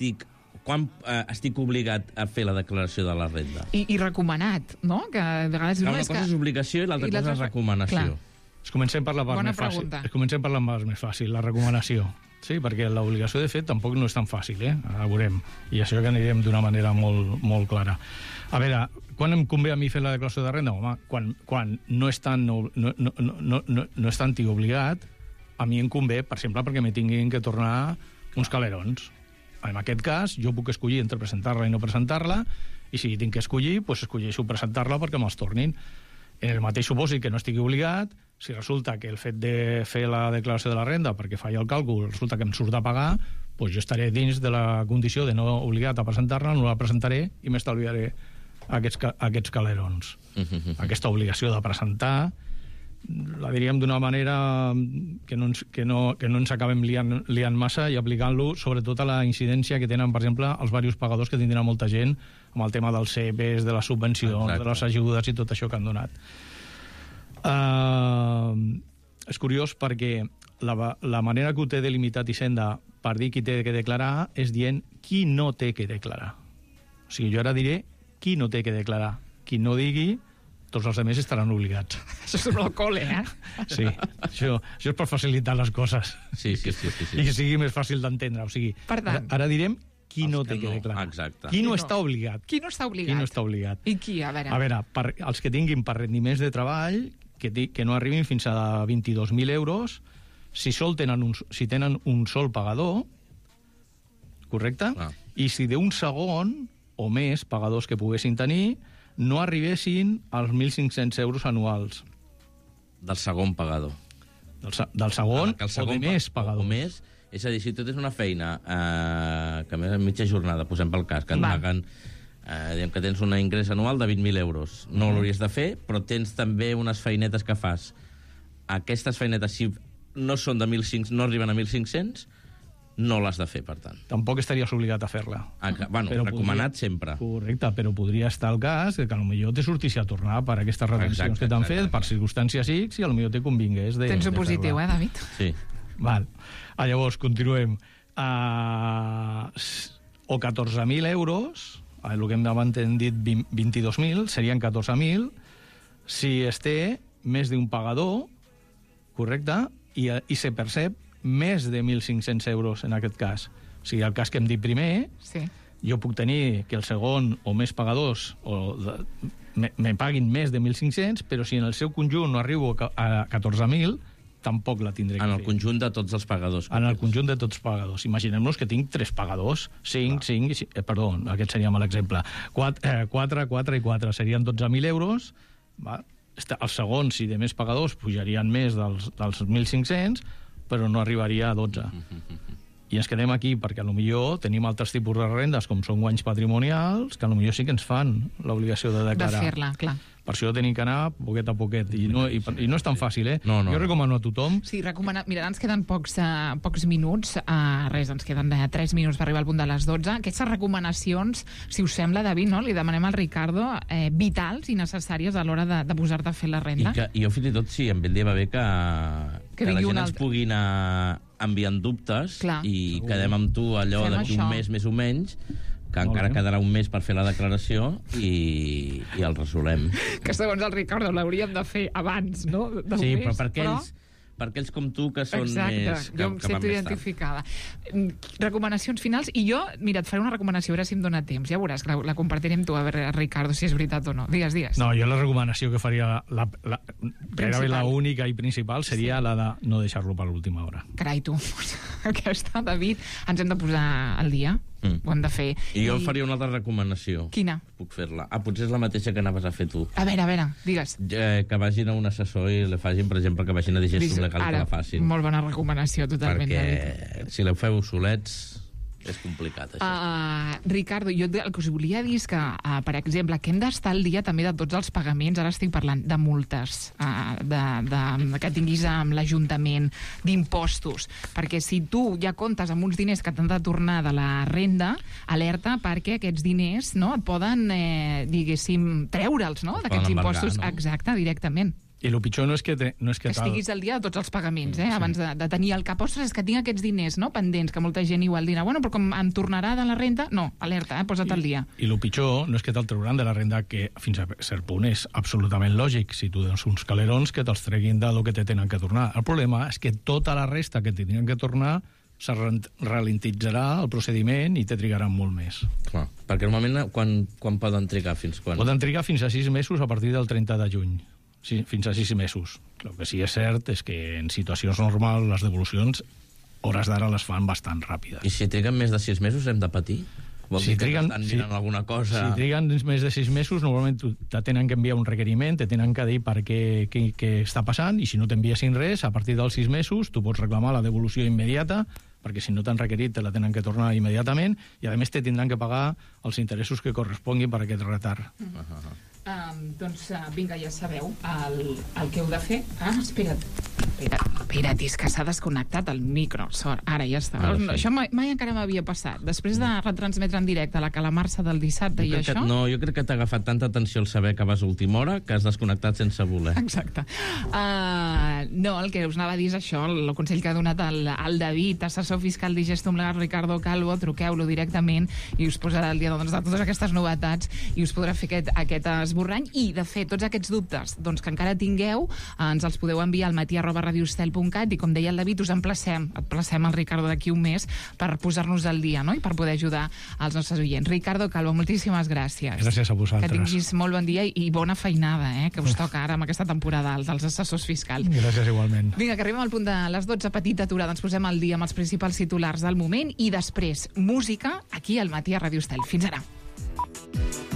estic obligat a fer la declaració de la renda? I recomanat, no? Que a vegades una cosa és obligació i l'altra cosa és recomanació. Comencem per la part més fàcil. Comencem per la part més fàcil, la recomanació. Sí, perquè l'obligació de fet tampoc no és tan fàcil, ara veurem. I això que anirem d'una manera molt, molt clara. A veure, quan em convé a mi fer la declaració de renda? Home, quan no és tan obligat, a mi em convé, per exemple, perquè me tinguin que tornar uns calerons. En aquest cas, jo puc escollir entre presentar-la i no presentar-la, i si tinc que escollir, doncs escolleixo presentar-la perquè me'ls tornin. En el mateix supòsit que no estigui obligat, si resulta que el fet de fer la declaració de la renda perquè falla el càlcul, resulta que em surt a pagar, doncs jo estaré dins de la condició de no obligat a presentar-la, no la presentaré i m'estalviaré aquests calerons. Aquesta obligació de presentar la diríem d'una manera que no ens acabem liant massa i aplicant-lo sobretot a la incidència que tenen, per exemple, els diversos pagadors que tindrà molta gent amb el tema dels CEPs, de les subvencions, de les ajudes i tot això que han donat. És curiós perquè la manera que ho té delimitat Hisenda per dir qui té que declarar és dient qui no té que declarar. O sigui, jo ara diré qui no té que declarar. Qui no digui, tots els altres estaran obligats. Això és el col·le, Sí, això és per facilitar les coses. Sí. I que sigui més fàcil d'entendre. O sigui, ara direm qui no té que declarar. Exacte. Qui no està obligat. Qui no està obligat? I qui, a veure? A veure, els que tinguin per rendiments de treball que no arribin fins a 22.000 euros, si tenen un sol pagador, correcte? I si d'un segon o més pagadors que poguessin tenir no arribessin als 1.500 euros anuals. Del segon pagador. Del segon o de més pagadors. O més, és a dir, si tu tens una feina que a més mitja jornada, posem pel cas, que et paguen, diguem que tens un ingrés anual de 20.000 euros. No l'hauries de fer, però tens també unes feinetes que fas. Aquestes feinetes, si no són de 1.500, no arriben a 1.500, no l'has de fer, per tant. Tampoc estaries obligat a fer-la. Bueno, recomanat sempre. Correcte, però podria estar el cas que potser te sortissi a tornar per aquestes retencions que t'han fet, per circumstàncies X, i potser te convingués de fer-la. Tens un positiu, David? Sí. Val. Llavors, continuem. O 14.000 euros, el que hem dit 22.000, serien 14.000, si es té més d'un pagador, correcte, i se percep més de 1.500 euros en aquest cas. O sigui, el cas que hem dit primer, jo puc tenir que el segon o més pagadors me paguin més de 1.500, però si en el seu conjunt no arribo a 14.000, tampoc la tindré que fer. En el conjunt de tots els pagadors. En el conjunt de tots els pagadors. Imaginem-nos que tinc 3 pagadors, 5, perdó, aquest seria mal exemple. 4 i 4 serien 12.000 euros. El segon, si de més pagadors, pujarien més dels 1.500, però no arribaria a 12. I ens quedem aquí perquè potser tenim altres tipus de rendes, com són guanys patrimonials, que potser sí que ens fan l'obligació de declarar. De fer-la, clar. Per això tenim que anar poquet a poquet. I no és tan fàcil, No. Jo recomano a tothom... Sí, mira, ens queden pocs minuts. Ens queden 3 minuts per arribar al punt de les 12. Aquestes recomanacions, si us sembla, David, no? Li demanem al Ricardo, vitals i necessàries a l'hora de posar-te a fer la renda. I jo fins i tot, sí, em vendria bé que la gent ens pugui anar enviant dubtes i quedem amb tu allò d'aquí un mes més o menys, que encara quedarà un mes per fer la declaració i el resolem. Que segons el Ricardo l'hauríem de fer abans, no? Sí, però per aquells com tu que són més... Jo em sento identificada. Recomanacions finals, i jo, mira, et faré una recomanació, a veure si em dóna temps, ja veuràs, la compartirem tu, a veure, Ricardo, si és veritat o no. Digues. No, jo la recomanació que faria, gairebé la única i principal, seria la de no deixar-lo per l'última hora. Carai, tu, aquesta, David, ens hem de posar al dia. Ho hem de fer. I jo faria una altra recomanació. Quina? Puc fer-la. Potser és la mateixa que anaves a fer tu. A veure, digues. Que vagin a un assessor i le facin, per exemple, que vagin a Digestum Legal que la facin. Molt bona recomanació, totalment. Perquè si la feu solets és complicat, això. Ricardo, jo el que us volia dir és que, per exemple, que hem d'estar al dia també de tots els pagaments, ara estic parlant de multes, que tinguis amb l'Ajuntament, d'impostos, perquè si tu ja comptes amb uns diners que t'han de tornar de la renda, alerta perquè aquests diners et poden, diguéssim, treure'ls d'aquests impostos. Exacte, directament. I el pitjor no és que estiguis al dia de tots els pagaments, abans de tenir al cap, ostres, és que tinc aquests diners pendents, que molta gent igual dirà, bueno, però com em tornarà de la renda, no, alerta, posa't al dia. I el pitjor no és que te'l trauran de la renda, que fins a cert punt és absolutament lògic, si tu dones uns calerons que te'ls treguin del que te tenen que tornar. El problema és que tota la resta que tenen que tornar se ralentitzarà el procediment i te trigaran molt més. Clar, perquè normalment quan poden trigar? Fins quan? Poden trigar fins a 6 mesos a partir del 30 de juny. Sí, fins a 6 mesos. El que sí és cert és que en situacions normals les devolucions, hores d'ara, les fan bastant ràpides. I si triguen més de 6 mesos hem de patir? Vol dir que estan mirant alguna cosa... Si triguen més de 6 mesos, normalment te tenen que enviar un requeriment, te tenen que dir per què està passant, i si no t'enviessin res, a partir dels 6 mesos tu pots reclamar la devolució immediata, perquè si no t'han requerit te la tenen que tornar immediatament, i a més te tindran que pagar els interessos que corresponguin per aquest retard. Doncs vinga, ja sabeu el que heu de fer. Espera't, és que s'ha desconnectat el micro. Sort, ara ja està. Això mai encara m'havia passat. Després de retransmetre en directe la calamarsa del dissabte i això... Jo crec que t'ha agafat tanta atenció el saber que vas a última hora que has desconnectat sense voler. Exacte. No, el que us anava a dir és això, el consell que ha donat el David, assessor fiscal d'Igestum Legal, Ricardo Calvo, truqueu-lo directament i us posarà al dia de totes aquestes novetats i us podrà fer aquest esborrany. I, de fet, tots aquests dubtes que encara tingueu, ens els podeu enviar al matí@radioestel.cat i, com deia el David, us emplacem al Ricardo d'aquí un mes per posar-nos al dia, no?, i per poder ajudar els nostres oients. Ricardo Calvo, moltíssimes gràcies. Gràcies a vosaltres. Que tinguis molt bon dia i bona feinada, que us toca ara amb aquesta temporada dels assessors fiscals. Gràcies igualment. Vinga, que arribem al punt de les 12, petita aturada, ens posem al dia amb els principals titulars del moment i després música aquí al Matí a Ràdio Estel. Fins ara.